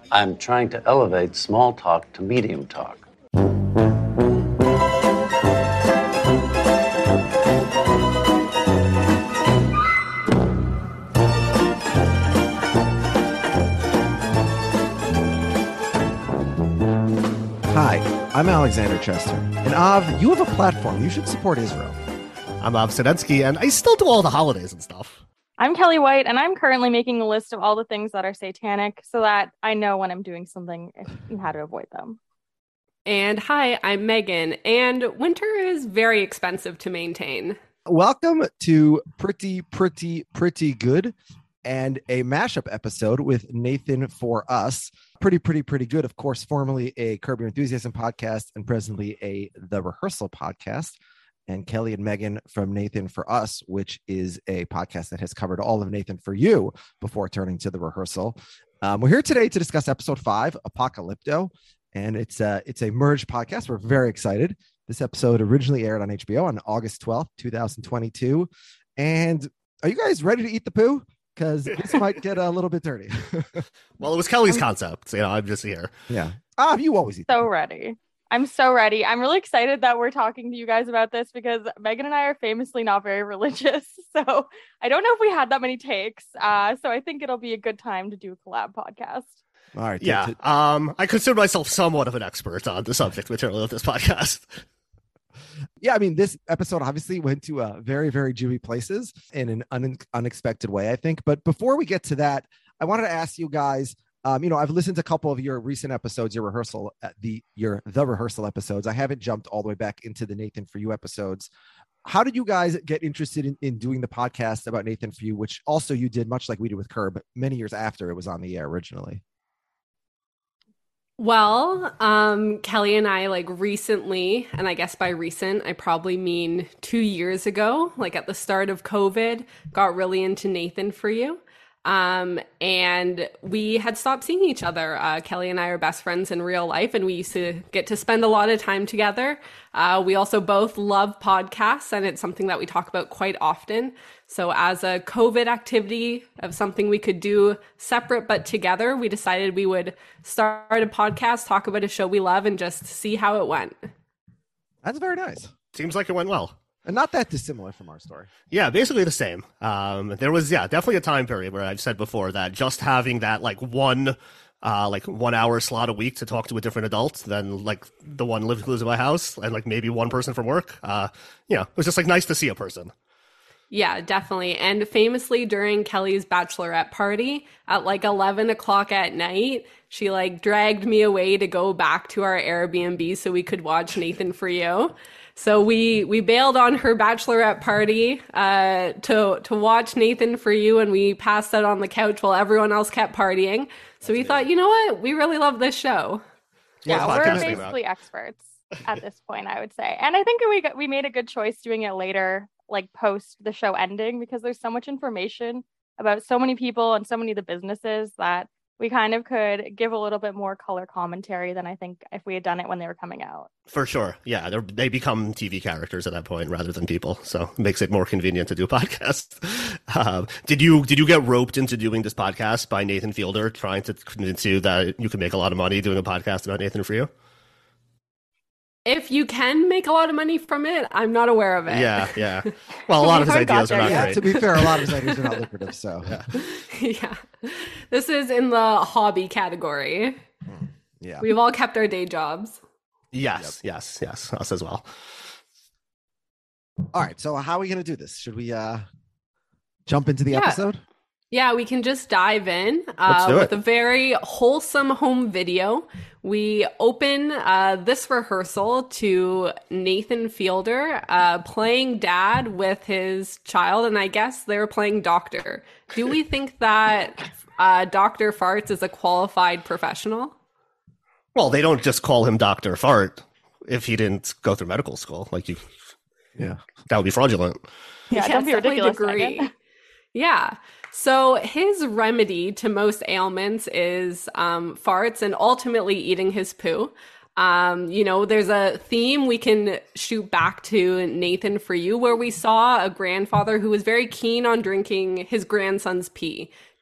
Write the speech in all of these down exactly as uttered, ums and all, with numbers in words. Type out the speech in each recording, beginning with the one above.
I'm trying to elevate small talk to medium talk. Hi, I'm Alexander Chester. And Av, you have a platform. You should support Israel. I'm Av Sadetsky, and I still do all the holidays and stuff. I'm Kelly White, and I'm currently making a list of all the things that are satanic so that I know when I'm doing something and how to avoid them. And hi, I'm Megan, and winter is very expensive to maintain. Welcome to Pretty, Pretty, Pretty Good, and a mashup episode with Nathan for Us. Pretty, Pretty, Pretty Good, of course, formerly a Curb Your Enthusiasm podcast and presently a The Rehearsal podcast. And Kelly and Megan from Nathan for Us, which is a podcast that has covered all of Nathan for You before turning to The Rehearsal. Um, we're here today to discuss episode five, Apocalypto, and it's a, it's a merged podcast. We're very excited. This episode originally aired on H B O on August twelfth, twenty twenty-two. And are you guys ready to eat the poo? Because this might get a little bit dirty. Well, it was Kelly's concept. You know, I'm just here. Yeah. Ah, you always eat. So ready. I'm so ready. I'm really excited that we're talking to you guys about this because Megan and I are famously not very religious. So I don't know if we had that many takes. Uh, so I think it'll be a good time to do a collab podcast. All right. Yeah. To, to... Um, I consider myself somewhat of an expert on the subject material of this podcast. Yeah, I mean, this episode obviously went to uh, very, very Jewy places in an un- unexpected way, I think. But before we get to that, I wanted to ask you guys, um, you know, I've listened to a couple of your recent episodes, your rehearsal, uh, the your the rehearsal episodes. I haven't jumped all the way back into the Nathan for You episodes. How did you guys get interested in, in doing the podcast about Nathan for You, which also you did, much like we did with Curb, many years after it was on the air originally? Well, um, Kelly and I, like, recently, and I guess by recent, I probably mean two years ago, like at the start of COVID, got really into Nathan for You. Um, and we had stopped seeing each other. Uh, Kelly and I are best friends in real life, and we used to get to spend a lot of time together. Uh, we also both love podcasts, and it's something that we talk about quite often. So as a COVID activity of something we could do separate but together, we decided we would start a podcast, talk about a show we love, and just see how it went. That's very nice. Seems like it went well. And not that dissimilar from our story. Yeah, basically the same. Um, there was, yeah, definitely a time period where I've said before that just having that like one, uh, like one hour slot a week to talk to a different adult than like the one lives lives in my house and like maybe one person from work. Uh, you know, it was just like nice to see a person. Yeah, definitely. And famously during Kelly's bachelorette party at like eleven o'clock at night, she like dragged me away to go back to our Airbnb so we could watch Nathan for You. So we we bailed on her bachelorette party uh, to to watch Nathan for You, and we passed out on the couch while everyone else kept partying. So we thought, you know what? We really love this show. Yeah, What we're podcast basically experts at this point, I would say. And I think we got, we made a good choice doing it later, like post the show ending, because there's so much information about so many people and so many of the businesses that we kind of could give a little bit more color commentary than I think if we had done it when they were coming out. For sure. Yeah, they become T V characters at that point rather than people. So it makes it more convenient to do a podcast. Um, did you did you get roped into doing this podcast by Nathan Fielder trying to convince you that you can make a lot of money doing a podcast about Nathan for You? If you can make a lot of money from it, I'm not aware of it. Yeah, yeah. Well, a lot of his ideas are not Yeah, great. to be fair, a lot of his ideas are not lucrative, so. Yeah. Yeah. This is in the hobby category. Yeah. We've all kept our day jobs. Yes, yes, yes. Us as well. All right, so how are we going to do this? Should we uh, jump into the Yeah. episode? Yeah, we can just dive in Let's uh, do with it. a very wholesome home video. We open uh, this rehearsal to Nathan Fielder uh, playing dad with his child, and I guess they were playing doctor. Do we think that uh, Doctor Farts is a qualified professional? Well, they don't just call him Doctor Fart if he didn't go through medical school. Like you, Yeah. that would be fraudulent. Yeah, don't be definitely ridiculous, Megan. Yeah. So his remedy to most ailments is um, farts and ultimately eating his poo. Um, you know, there's a theme we can shoot back to Nathan for You, where we saw a grandfather who was very keen on drinking his grandson's pee.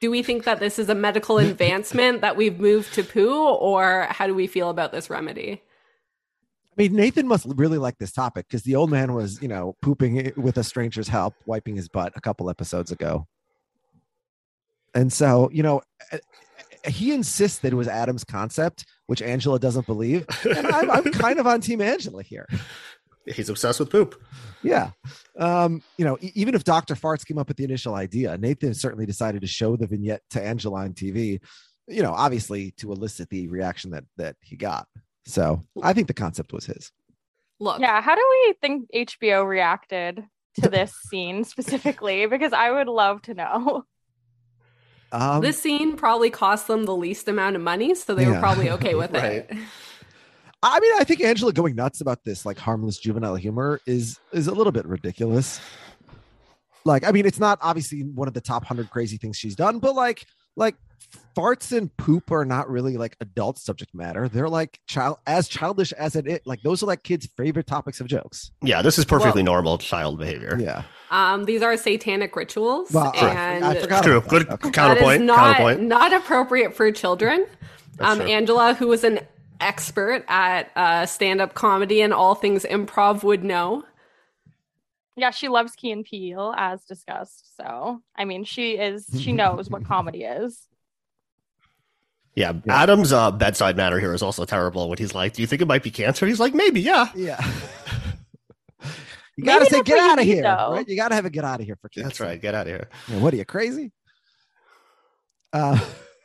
do we think that this is a medical advancement that we've moved to poo, or how do we feel about this remedy? I mean, Nathan must really like this topic because the old man was, you know, pooping with a stranger's help, wiping his butt a couple episodes ago. And so, you know, he insists that it was Adam's concept, which Angela doesn't believe. And I'm, I'm kind of on team Angela here. He's obsessed with poop. Yeah. Um, you know, e- even if Doctor Farts came up with the initial idea, Nathan certainly decided to show the vignette to Angela on T V, you know, obviously to elicit the reaction that that he got. So I think the concept was his. Look, Yeah, how do we think H B O reacted to this scene specifically? Because I would love to know. Um, this scene probably cost them the least amount of money, so they were Yeah. probably okay with Right. it. I mean, I think Angela going nuts about this like harmless juvenile humor is is a little bit ridiculous. Like, I mean, it's not obviously one of the top hundred crazy things she's done, but like, like farts and poop are not really like adult subject matter. They're like child as childish as it is. Like those are like kids' favorite topics of jokes. Yeah, this is perfectly Well- normal child behavior. Yeah. Um, these are satanic rituals, Well, I- and I forgot True. about Good that. Okay. counterpoint. that is not counterpoint. not appropriate for children. That's Um, true. Angela, who is an expert at uh, stand-up comedy and all things improv, would know. Yeah, she loves Key and Peele, as discussed. So, I mean, she is, she knows what comedy is. Yeah, Adam's uh, bedside manner here is also terrible. When he's like, "Do you think it might be cancer?" He's like, "Maybe, yeah." Yeah. You gotta Maybe say, that's get what you out of need, here. though. Right? You gotta have a get out of here for kids. That's right. Get out of here. Yeah, what are you, crazy? Uh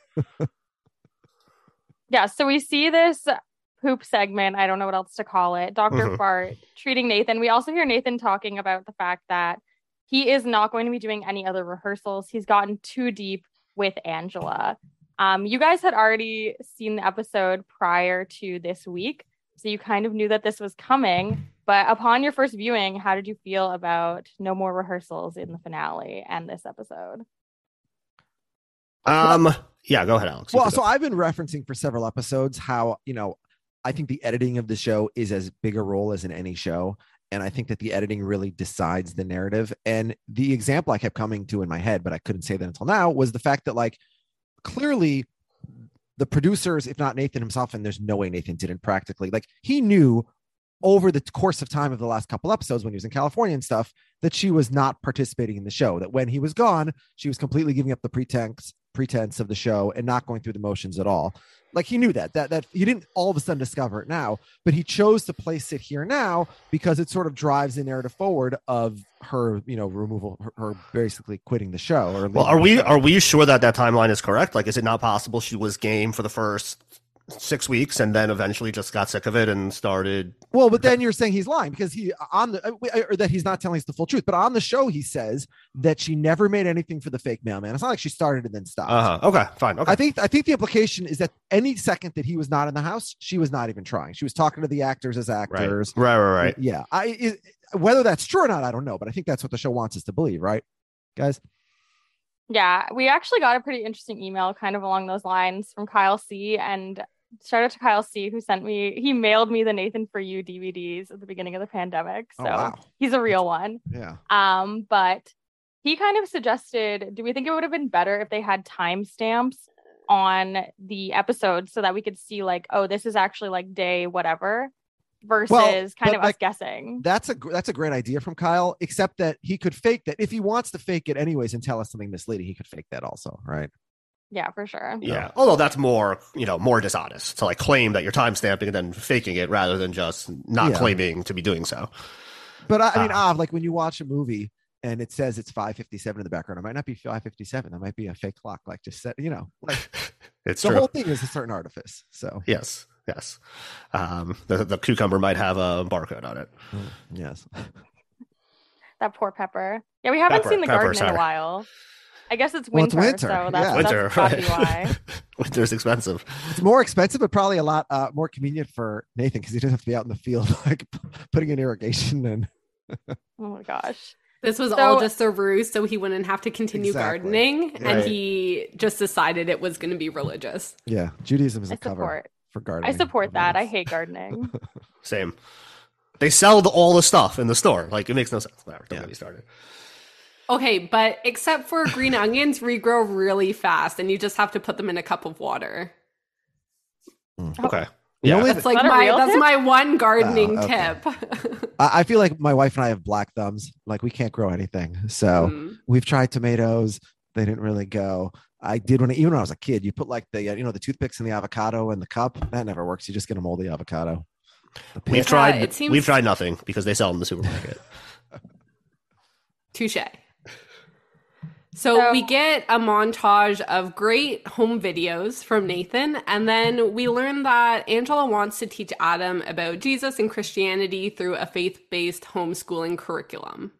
Yeah, so we see this poop segment. I don't know what else to call it. Doctor Mhm. Fart treating Nathan. We also hear Nathan talking about the fact that he is not going to be doing any other rehearsals. He's gotten too deep with Angela. Um, you guys had already seen the episode prior to this week, so you kind of knew that this was coming. But upon your first viewing, how did you feel about no more rehearsals in the finale and this episode? Um. Yeah. Go ahead, Alex. You well, can so go. I've been referencing for several episodes how, you know, I think the editing of the show is as big a role as in any show. And I think that the editing really decides the narrative. And the example I kept coming to in my head, but I couldn't say that until now, was the fact that, like, clearly the producers, if not Nathan himself, and there's no way Nathan didn't practically, like, he knew over the course of time of the last couple episodes when he was in California and stuff, that she was not participating in the show, that when he was gone, she was completely giving up the pretense pretense of the show and not going through the motions at all. Like, he knew that, that, that he didn't all of a sudden discover it now, but he chose to place it here now because it sort of drives the narrative forward of her, you know, removal, her, her basically quitting the show. Or Well, leaving are the we show. are we sure that that timeline is correct? Like, is it not possible she was game for the first six weeks and then eventually just got sick of it and started? Well, but then you're saying he's lying because he on the uh, or that he's not telling us the full truth. But on the show, he says that she never made anything for the fake mailman. It's not like she started and then stopped. Uh huh. Okay. Fine. Okay. I think I think the implication is that any second that he was not in the house, she was not even trying. She was talking to the actors as right. actors. Right. Right. Right. Yeah. I it, whether that's true or not, I don't know. But I think that's what the show wants us to believe, right, guys? Yeah, we actually got a pretty interesting email kind of along those lines from Kyle C. And shout out to Kyle C, who sent me, he mailed me the Nathan For You D V Ds at the beginning of the pandemic. So Oh, wow. he's a real one. Yeah. Um, but he kind of suggested, do we think it would have been better if they had timestamps on the episode so that we could see like, oh, this is actually like day whatever versus Well, kind but, of like, us guessing? That's a gr- that's a great idea from Kyle. Except that he could fake that if he wants to fake it anyways and tell us something misleading. He could fake that also, right? Yeah, for sure. Yeah. Although that's more, you know, more dishonest to like claim that you're timestamping and then faking it rather than just not Yeah. claiming to be doing so. But I, I mean, Ah. ah, like when you watch a movie and it says it's five fifty-seven in the background, it might not be five fifty-seven. That might be a fake clock. Like just set, you know, like It's the true. whole thing is a certain artifice. So Yes. Yes. Um, the the cucumber might have a barcode on it. yes. That poor Pepper. Yeah, we haven't Pepper, seen the Pepper, garden in sorry. a while. I guess it's Well, it's winter, winter, so that's, yeah. Winter, that's gotta right? be why. Winter's expensive. It's more expensive, but probably a lot uh, more convenient for Nathan because he doesn't have to be out in the field, like p- putting in irrigation and Oh my gosh. This was So- all just a ruse so he wouldn't have to continue Exactly. gardening, and Right. he just decided it was going to be religious. yeah, Judaism is a I cover support. for gardening. I support that. I hate gardening. Same. They sell the, all the stuff in the store. Like, it makes no sense. Whatever. Don't Yeah. get me started. Okay, but except for green onions regrow really fast and you just have to put them in a cup of water. Okay. The Yeah. only That's like that a my real that's tip? my one gardening Oh, okay. tip. I I feel like my wife and I have black thumbs. Like we can't grow anything. So Mm. we've tried tomatoes. They didn't really go. I did when even when I was a kid. You put like the uh, you know the toothpicks in the avocado in the cup. That never works. You just get a moldy avocado. The We've paste- tried. it seems- We've tried nothing because they sell them in the supermarket. Touche. So, So- we get a montage of great home videos from Nathan, and then we learn that Angela wants to teach Adam about Jesus and Christianity through a faith-based homeschooling curriculum.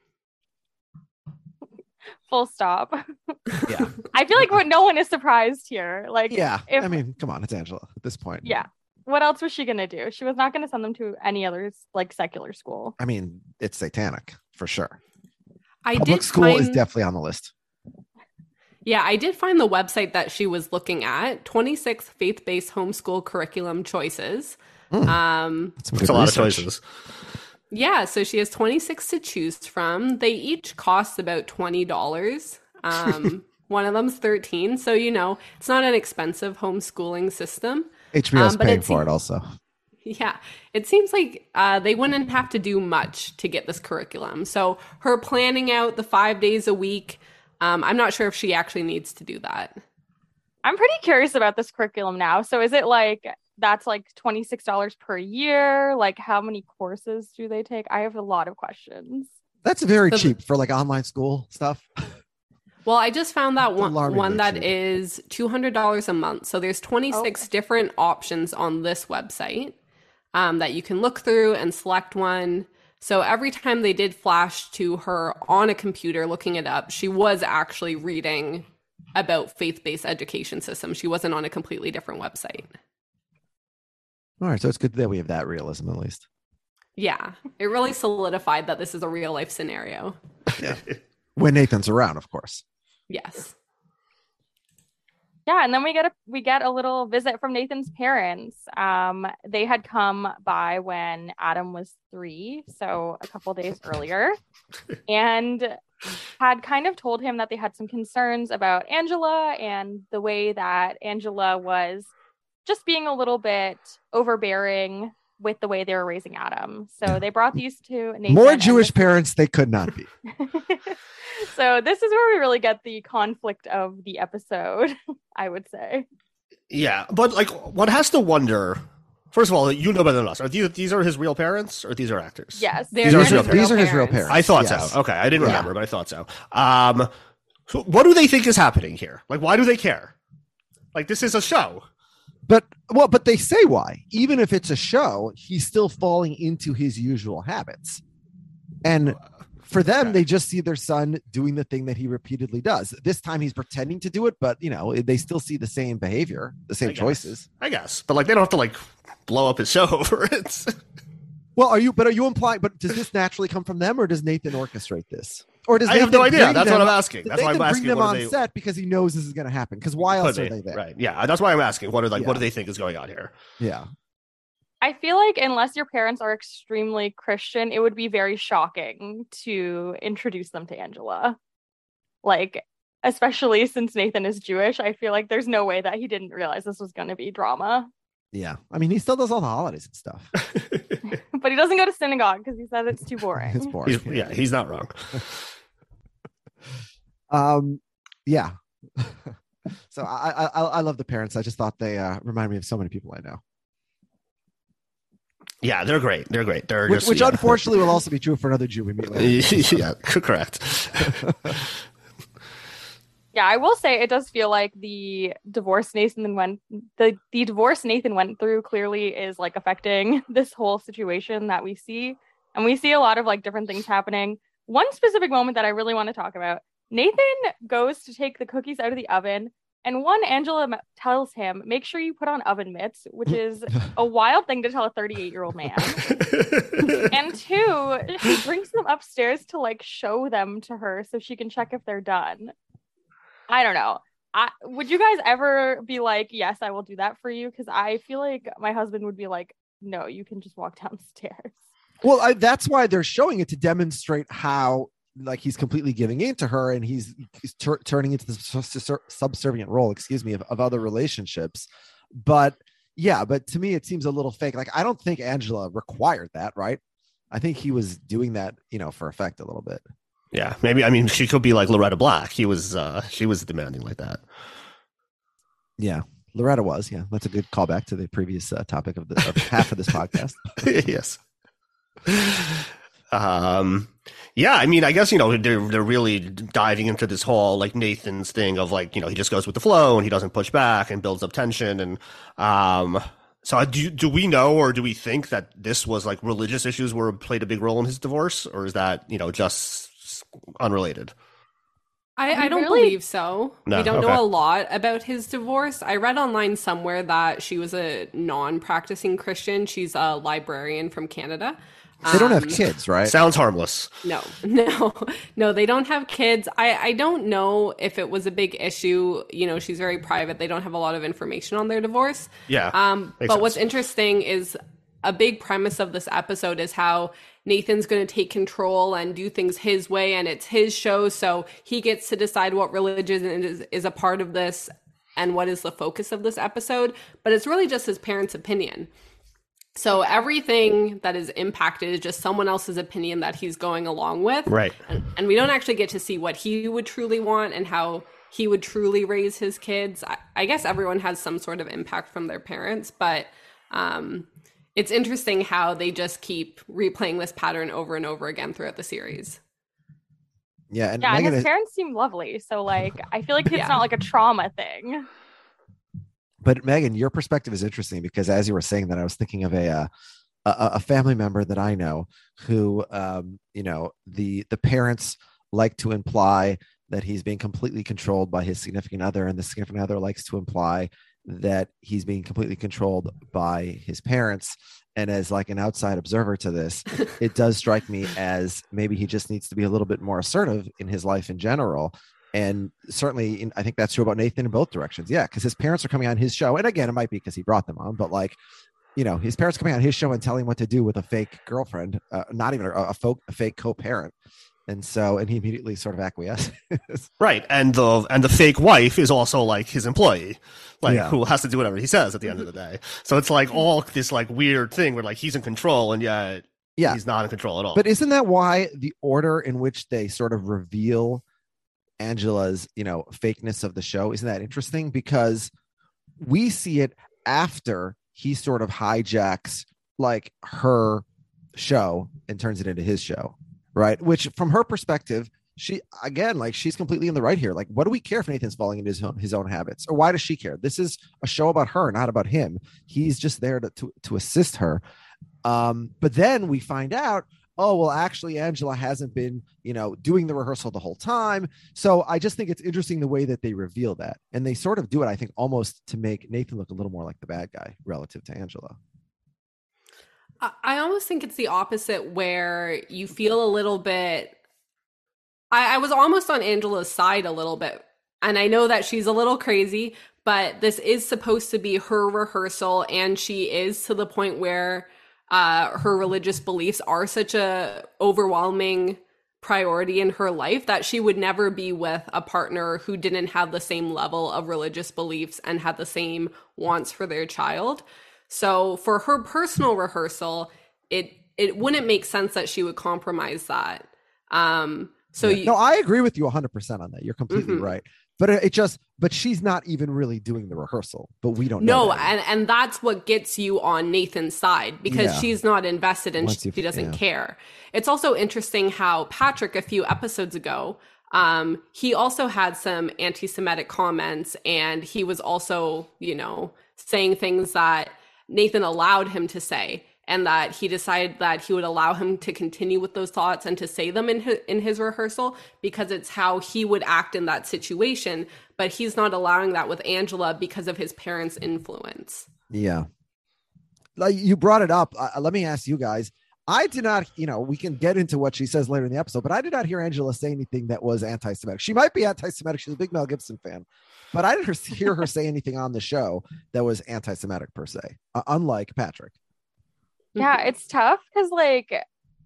Full stop. Yeah, I feel like no one is surprised here. Like, yeah. if, I mean, come on, it's Angela at this point. yeah. What else was she gonna do? She was not gonna send them to any other like secular school. I mean, it's satanic for sure. I Public did school find, is definitely on the list. Yeah, I did find the website that she was looking at, twenty-six faith-based homeschool curriculum choices. Mm. Um, That's some It's good a lot research. of choices. Yeah, so she has twenty-six to choose from. They each cost about twenty dollars. Um, one of them's thirteen, so you know, it's not an expensive homeschooling system. H B O's Um, but paying it for seem- it also. Yeah, it seems like uh, they wouldn't have to do much to get this curriculum. So her planning out the five days a week, um, I'm not sure if she actually needs to do that. I'm pretty curious about this curriculum now. So is it like that's like twenty-six dollars per year? Like how many courses do they take? I have a lot of questions. That's very So- cheap for like online school stuff. Well, I just found that It's one, alarmingly one that cheap. is two hundred dollars a month. So there's twenty-six Okay. different options on this website um, that you can look through and select one. So every time they did flash to her on a computer looking it up, she was actually reading about faith-based education systems. She wasn't on a completely different website. All right, so it's good that we have that realism at least. Yeah, it really solidified that this is a real life scenario. When Nathan's around, of course. Yes. Yeah, and then we get a we get a little visit from Nathan's parents. Um, they had come by when Adam was three, so a couple days earlier, and had kind of told him that they had some concerns about Angela and the way that Angela was just being a little bit overbearing with the way they were raising Adam. So they brought these to Nathan. More and Jewish this- parents they could not be. So this is where we really get the conflict of the episode, I would say. Yeah, but like, one has to wonder. First of all, you know better than us. Are these these are his real parents, or these are actors? Yes. They're These are his his real These are his real parents. I thought Yes. so. Okay, I didn't Yeah. remember, but I thought so. Um, so what do they think is happening here? Like, why do they care? Like, this is a show. But well, but they say why. Even if it's a show, he's still falling into his usual habits. And for them, Okay. they just see their son doing the thing that he repeatedly does. This time he's pretending to do it, but you know, they still see the same behavior, the same I guess. choices. I guess, but like, they don't have to like blow up his show over it. Well, are you but are you implying but does this naturally come from them or does Nathan orchestrate this? Or does I have Nathan no idea. bring That's them- what I'm asking. does That's why I'm Nathan asking. bring them What on do they? set because he knows this is going to happen. Because why else Could are be. they there? Right? Yeah, that's why I'm asking. What are like? What Yeah. do they think is going on here? Yeah. I feel like unless your parents are extremely Christian, it would be very shocking to introduce them to Angela. Like, especially since Nathan is Jewish, I feel like there's no way that he didn't realize this was going to be drama. Yeah. I mean, he still does all the holidays and stuff. But he doesn't go to synagogue because he says it's too boring. It's boring. He's, yeah, he's not wrong. Um, yeah. So I, I I love the parents. I just thought they uh, remind me of so many people I know, Yeah, they're great. They're great. They're which, just, which yeah. unfortunately will also be true for another Jew we meet later. yeah, correct. Yeah, I will say it does feel like the divorce Nathan went the the divorce Nathan went through clearly is like affecting this whole situation that we see. And we see a lot of like different things happening. One specific moment that I really want to talk about. Nathan goes to take the cookies out of the oven, and one, Angela m- tells him, make sure you put on oven mitts, which is a wild thing to tell a thirty-eight-year-old man. And two, she brings them upstairs to like show them to her so she can check if they're done. I don't know. I, would you guys ever be like, yes, I will do that for you? Because I feel like my husband would be like, no, you can just walk downstairs. Well, I, that's why they're showing it to demonstrate how like he's completely giving in to her, and he's, he's tur- turning into the su- subservient role, excuse me, of, of other relationships. But yeah, but to me, it seems a little fake. Like, I don't think Angela required that, right? I think he was doing that, you know, for effect a little bit. Yeah, maybe. I mean, she could be like Loretta Black. He was, uh, she was demanding like that. Yeah, Loretta was. Yeah, that's a good callback to the previous uh, topic of the of half of this podcast. Yes. Um. Yeah, I mean, I guess, you know, they're they're really diving into this whole like Nathan's thing of like, you know, he just goes with the flow and he doesn't push back and builds up tension. And um, so do do we know, or do we think that this was like religious issues were played a big role in his divorce, or is that, you know, just unrelated? I, I don't Really? believe so. No, we don't okay. know a lot about his divorce. I read online somewhere that she was a non-practicing Christian. She's a librarian from Canada. They don't have Um, kids, right? Sounds harmless. No, no, no, they don't have kids. I, I don't know if it was a big issue. You know, she's very private. They don't have a lot of information on their divorce. Yeah. Um, but makes sense. what's interesting is a big premise of this episode is how Nathan's going to take control and do things his way, and it's his show, so he gets to decide what religion is, is a part of this and what is the focus of this episode. But it's really just his parents' opinion. So everything that is impacted is just someone else's opinion that he's going along with. Right. And, and we don't actually get to see what he would truly want and how he would truly raise his kids. I, I guess everyone has some sort of impact from their parents, but um, it's interesting how they just keep replaying this pattern over and over again throughout the series. Yeah, and Yeah, and Megan his is, parents seem lovely. So like, I feel like it's Yeah. not like a trauma thing. but Megan, your perspective is interesting because as you were saying that, I was thinking of a uh, a, a family member that I know who, um, you know, the the parents like to imply that he's being completely controlled by his significant other, and the significant other likes to imply that he's being completely controlled by his parents. And as like an outside observer to this, it does strike me as maybe he just needs to be a little bit more assertive in his life in general. And certainly, in, I think that's true about Nathan in both directions. Yeah, because his parents are coming on his show. And again, it might be because he brought them on, but like, you know, his parents coming on his show and telling him what to do with a fake girlfriend, uh, not even a, a, folk, a fake co-parent. And so, and he immediately sort of acquiesced. Right. And the and the fake wife is also like his employee, like Yeah. who has to do whatever he says at the end of the day. So it's like all this like weird thing where like he's in control and yet Yeah. he's not in control at all. But isn't that why the order in which they sort of reveal Angela's, you know, fakeness of the show, isn't that interesting? Because we see it after he sort of hijacks like her show and turns it into his show, right? Which from her perspective, she, again, like she's completely in the right here. Like, what do we care if Nathan's falling into his own, his own habits, or why does she care? This is a show about her, not about him. He's just there to, to, to assist her. Um, but then we find out, oh, well, actually, Angela hasn't been, you know, doing the rehearsal the whole time. So I just think it's interesting the way that they reveal that. And they sort of do it, I think, almost to make Nathan look a little more like the bad guy relative to Angela. I, I almost think it's the opposite, where you feel a little bit. I, I was almost on Angela's side a little bit. And I know that she's a little crazy, but this is supposed to be her rehearsal. And she is to the point where uh, her religious beliefs are such a overwhelming priority in her life that she would never be with a partner who didn't have the same level of religious beliefs and had the same wants for their child. So for her personal rehearsal, it it wouldn't make sense that she would compromise that. Um, so Yeah. you, No, I agree with you one hundred percent on that. You're completely Mhm. right. But it, it just, but she's not even really doing the rehearsal, but we don't know. no, that. and and that's what gets you on Nathan's side, because Yeah. she's not invested and Once she you- doesn't yeah. care. It's also interesting how Patrick, a few episodes ago, um, he also had some anti-Semitic comments, and he was also, you know, saying things that Nathan allowed him to say, and that he decided that he would allow him to continue with those thoughts and to say them in his, in his rehearsal because it's how he would act in that situation. But he's not allowing that with Angela because of his parents' influence. Yeah. Like you brought it up. Uh, let me ask you guys. I did not, you know, we can get into what she says later in the episode, but I did not hear Angela say anything that was anti-Semitic. She might be anti-Semitic. She's a big Mel Gibson fan, but I didn't hear her say anything on the show that was anti-Semitic per se, uh, unlike Patrick. Yeah, it's tough because like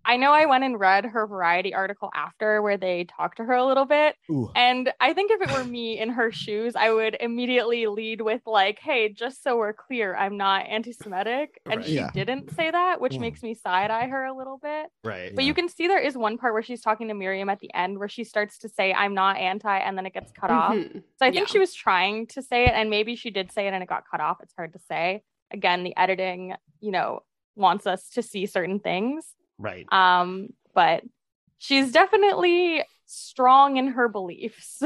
I know I went and read her Variety article after where they talked to her a little bit. Ooh. And I think if it were me in her shoes, I would immediately lead with like, hey, just so we're clear, I'm not anti-Semitic. And Right. she Yeah. didn't say that, which Mm. makes me side-eye her a little bit. Right. But you can see there is one part where she's talking to Miriam at the end where she starts to say, I'm not anti, and then it gets cut off. Mhm. So I think Yeah. she was trying to say it, and maybe she did say it and it got cut off. It's hard to say. Again, the editing, you know, wants us to see certain things. Right. Um, but she's definitely strong in her beliefs.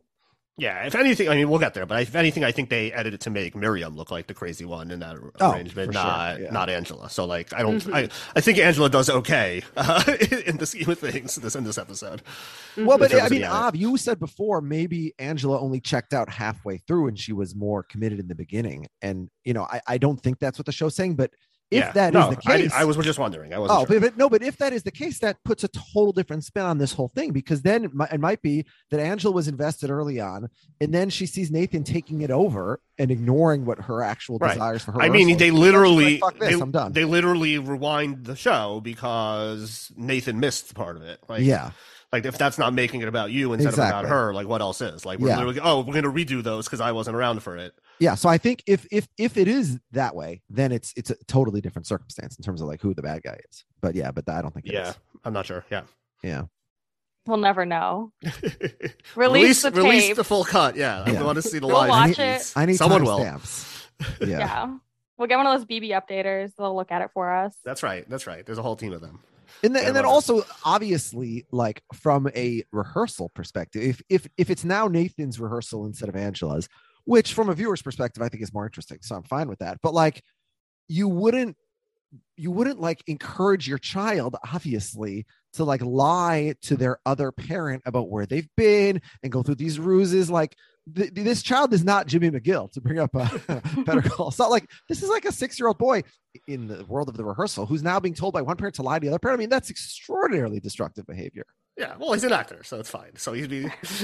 Yeah, if anything, I mean, we'll get there, but if anything, I think they edited to make Miriam look like the crazy one in that Oh, arrangement, for sure, not yeah. not Angela. So, like, I don't, Mhm. I, I think Angela does okay uh, in the scheme of things this in this episode. Well, but In terms I of mean, the edit. Av, you said before maybe Angela only checked out halfway through and she was more committed in the beginning. And, you know, I, I don't think that's what the show's saying, but if yeah, that is no, the I, case. I was just wondering. I wasn't Oh, sure. but, but no, but if that is the case, that puts a total different spin on this whole thing, because then it might, it might be that Angela was invested early on, and then she sees Nathan taking it over and ignoring what her actual Right. desires for her. I mean, rehearsal they is. And then she's literally, like, fuck this, they, I'm done. they literally rewind the show because Nathan missed part of it. Like, yeah, Like, if that's not making it about you instead of Exactly. about her, like, what else is? Like, we're Yeah. literally, oh, we're going to redo those because I wasn't around for it. yeah. So I think if if if it is that way, then it's it's a totally different circumstance in terms of like who the bad guy is. But yeah, but I don't think it Yeah, is. I'm not sure. Yeah. Yeah. We'll never know. Release release the release tape. the full cut. Yeah, I Yeah. want to see the We'll live watch feeds. it. I need Someone will. timestamps. Yeah. Yeah. We'll get one of those B B updaters. They'll look at it for us. That's right. That's right. There's a whole team of them. And then, Yeah, and then love it. also obviously like from a rehearsal perspective, if if if it's now Nathan's rehearsal instead of Angela's, which from a viewer's perspective I think is more interesting, so I'm fine with that. But like you wouldn't you wouldn't like encourage your child obviously to like lie to their other parent about where they've been and go through these ruses. Like th- this child is not Jimmy McGill, to bring up a Better Call. It's not like this is like a six-year-old boy in the world of the rehearsal who's now being told by one parent to lie to the other parent. I mean, that's extraordinarily destructive behavior. Yeah. Well, he's an actor, so it's fine. So he'd be.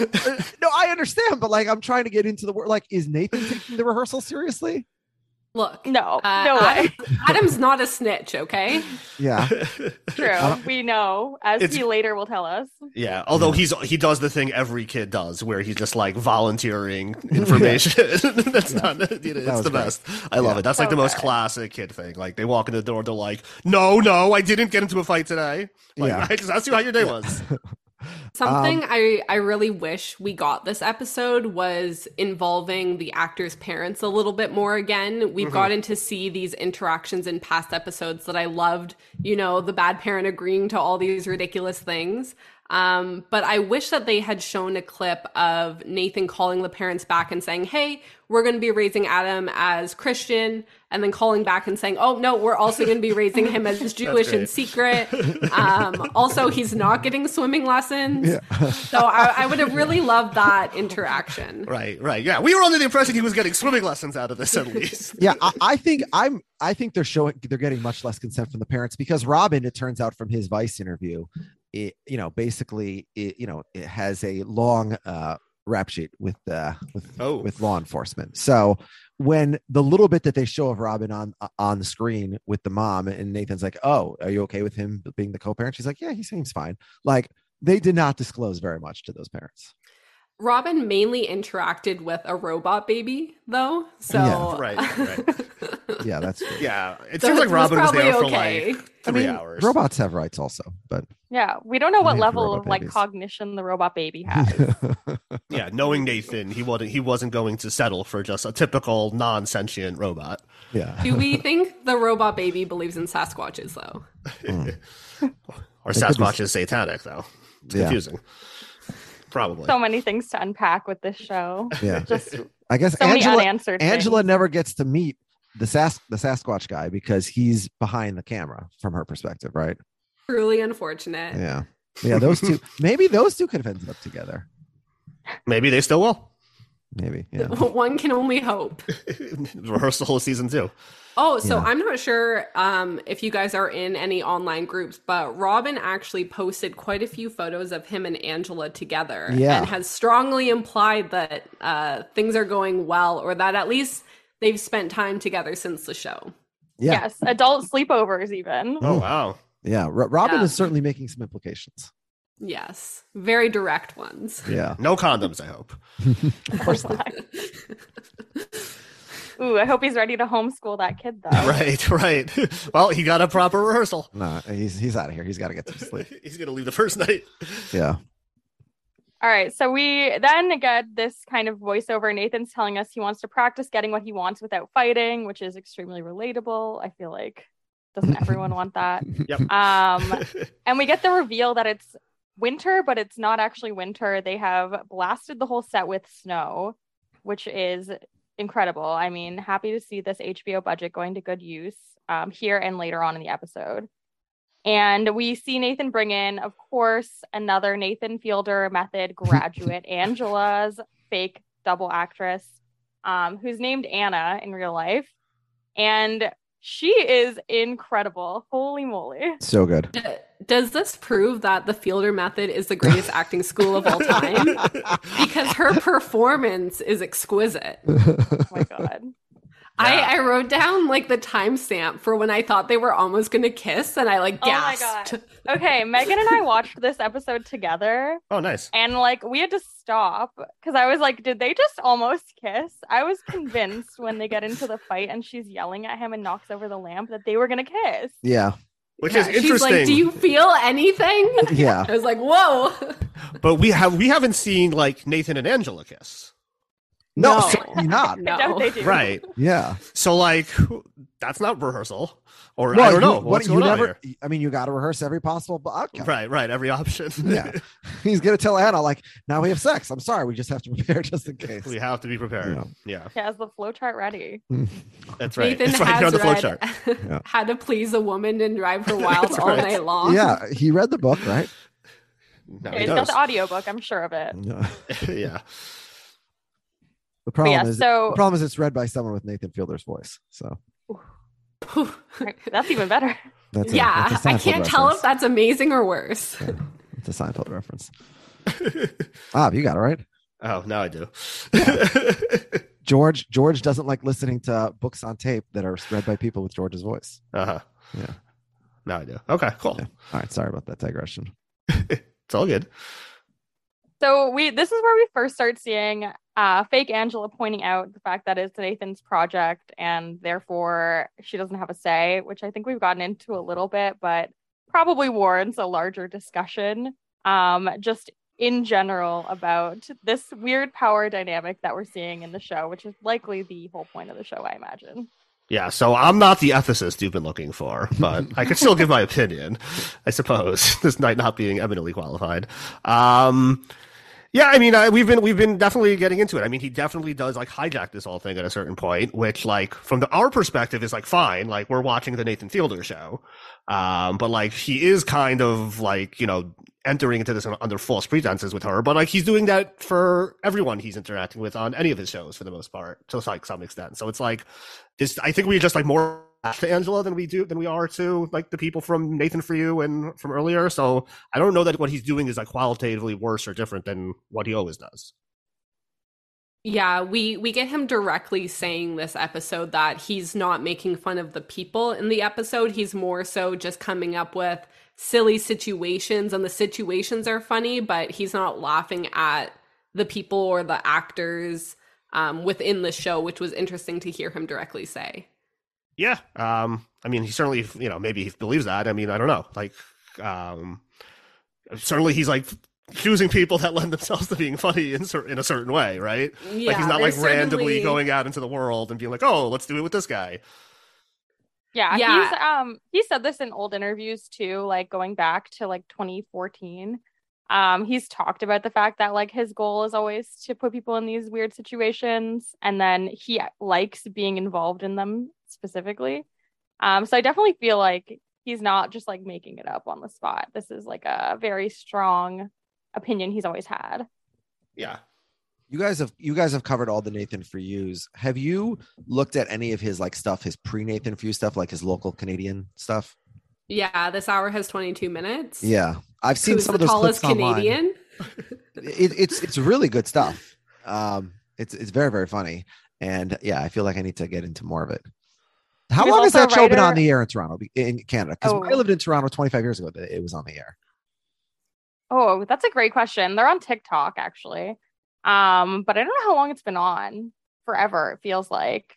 No, I understand, but like I'm trying to get into the word. Like, is Nathan taking the rehearsal seriously? Look, No, uh, no way. Adam- Adam's not a snitch, okay? Yeah. True. We know, as It's- he later will tell us. Yeah, although he's he does the thing every kid does, where he's just like volunteering information. That's not, you know, That it's was the great. best. I love Yeah. it. That's like the most Okay. classic kid thing. Like they walk in the door, they're like, "No, no, I didn't get into a fight today." Like Yeah. I just asked you how your day was. Something Um, I, I really wish we got this episode was involving the actors' parents a little bit more again. We've Mhm. gotten to see these interactions in past episodes that I loved, you know, the bad parent agreeing to all these ridiculous things. Um, but I wish that they had shown a clip of Nathan calling the parents back and saying, hey, we're going to be raising Adam as Christian, and then calling back and saying, oh, no, we're also going to be raising him as Jewish in great. secret. Um, also, he's not getting swimming lessons. Yeah. So I, I would have really loved that interaction. Right, right. Yeah, we were under the impression he was getting swimming lessons out of this at least. Yeah, I, I think I'm. I think they're showing they're getting much less consent from the parents because Robin, it turns out from his Vice interview, it you know basically it you know it has a long uh, rap sheet with uh, with Oh. with law enforcement. So when the little bit that they show of Robin on on the screen with the mom and Nathan's like, "Oh, are you okay with him being the co-parent?" She's like, "Yeah, he seems fine." Like they did not disclose very much to those parents. Robin mainly interacted with a robot baby, though. So Yeah. Right, right. Yeah, that's true. Yeah, it So seems like it was Robin was there probably for okay. like I three mean, hours. robots have rights also, but Yeah, we don't know what Maybe level robot of like babies. cognition the robot baby has. Yeah, knowing Nathan, he wasn't he wasn't going to settle for just a typical non-sentient robot. yeah. Do we think the robot baby believes in Sasquatches, though? Or It could be- Sasquatch is satanic, though. It's Yeah. confusing. Probably. So many things to unpack with this show. Yeah. Just I guess so many Angela unanswered Angela things. never gets to meet the Sas the Sasquatch guy because he's behind the camera from her perspective, right? Truly unfortunate. Yeah. Yeah, those two maybe those two could have ended up together. Maybe they still will. Maybe. Yeah. One can only hope. Rehearsal of season two. Oh, so Yeah. I'm not sure um, if you guys are in any online groups, but Robin actually posted quite a few photos of him and Angela together Yeah. and has strongly implied that uh, things are going well, or that at least they've spent time together since the show. Yeah. Yes, adult sleepovers even. Oh wow. Yeah, R- Robin Yeah. is certainly making some implications. Yes, very direct ones. Yeah, No condoms, I hope. of course not. Ooh, I hope he's ready to homeschool that kid though. Right, right. Well, he got a proper rehearsal. No, he's he's out of here. He's got to get some sleep. He's gonna leave the first night. Yeah. All right, so we then get this kind of voiceover. Nathan's telling us he wants to practice getting what he wants without fighting, which is extremely relatable. I feel like doesn't everyone want that? Yep. Um, and we get the reveal that it's winter, but it's not actually winter. They have blasted the whole set with snow, which is incredible. I mean, happy to see this H B O budget going to good use um, here and later on in the episode. And we see Nathan bring in, of course, another Nathan Fielder method graduate, Angela's fake double actress, um, who's named Anna in real life. And she is incredible. Holy moly. So good. D- Does this prove that the Fielder method is the greatest acting school of all time? Because her performance is exquisite. Oh my God. I, I wrote down like the timestamp for when I thought they were almost going to kiss, and I like Oh my gasped. God. Okay, Megan and I watched this episode together, Oh, nice. and like we had to stop because I was like, did they just almost kiss? I was convinced when they get into the fight and she's yelling at him and knocks over the lamp that they were going to kiss. Yeah. Which Yeah, is she's interesting. like, do you feel anything? Yeah. I was like, whoa. But we have we haven't seen like Nathan and Angela kiss. No, No. certainly not. No. I doubt they do. Right. Yeah. So like that's not rehearsal. Or Well, I don't know. you, What's what, you going on never. here? I mean, you got to rehearse every possible outcome. Right, right. Every option. Yeah. He's gonna tell Anna like, now we have sex. I'm sorry, we just have to prepare just in case. We have to be prepared. Yeah. Yeah. He has the flowchart ready. That's right. Nathan It's right here on has the flow read chart. Yeah. How to Please a Woman and Drive Her Wild That's all right. night long. Yeah, he read the book, right? No, Yeah, he he's got does. the audiobook, I'm sure of it. Yeah. Yeah. The problem yeah, is, so- the problem is, it's read by someone with Nathan Fielder's voice. So That's even better. that's a, yeah, that's a I Seinfeld can't tell if reference. that's amazing or worse. Yeah, it's a Seinfeld reference. Ah, you got it right. Oh, now I do. George George doesn't like listening to books on tape that are read by people with George's voice. uh-huh. Yeah. Now I do. Okay, cool. Yeah. All right. Sorry about that digression. It's all good. So we this is where we first start seeing uh, fake Angela pointing out the fact that it's Nathan's project and therefore she doesn't have a say, which I think we've gotten into a little bit, but probably warrants a larger discussion. Um, just in general about this weird power dynamic that we're seeing in the show, which is likely the whole point of the show, I imagine. Yeah, so I'm not the ethicist you've been looking for, but I could still give my opinion, I suppose, this night not being eminently qualified. Um, yeah, I mean, I, we've been we've been definitely getting into it. I mean, he definitely does like hijack this whole thing at a certain point, which, like, from the, our perspective, is like fine. Like, we're watching the Nathan Fielder show, um, but like he is kind of like you know entering into this under false pretenses with her, but like he's doing that for everyone he's interacting with on any of his shows for the most part, to like some extent. So it's like this. I think we're just like more to Angela than we do than we are to like the people from Nathan For You and from earlier. So I don't know that what he's doing is like qualitatively worse or different than what he always does. Yeah, we we get him directly saying this episode that he's not making fun of the people in the episode. He's more so just coming up with silly situations, and the situations are funny, but he's not laughing at the people or the actors um, within the show, which was interesting to hear him directly say. Yeah. Um, I mean, he certainly, you know, maybe he believes that. I mean, I don't know. Like, um, certainly he's like choosing people that lend themselves to being funny in, cer- in a certain way, right? Yeah, like he's not like there's randomly certainly- going out into the world and being like, oh, let's do it with this guy. Yeah, Yeah. he's um he said this in old interviews too, like going back to like twenty fourteen. Um, he's talked about the fact that like his goal is always to put people in these weird situations, and then he likes being involved in them specifically. Um, so I definitely feel like he's not just like making it up on the spot. This is like a very strong opinion he's always had. Yeah. You guys have you guys have covered all the Nathan For Yous. Have you looked at any of his like stuff, his pre Nathan For You stuff, like his local Canadian stuff? Yeah, this hour has twenty-two minutes. Yeah, I've seen Who's some the of those tallest clips online. Canadian? It, it's it's really good stuff. Um, it's it's very very funny, and yeah, I feel like I need to get into more of it. How He was long has also a that show been on writer- the air in Toronto, in Canada? Because Oh. I lived in Toronto twenty-five years ago, it was on the air. Oh, that's a great question. They're on TikTok actually. Um, but I don't know how long it's been on. Forever, it feels like.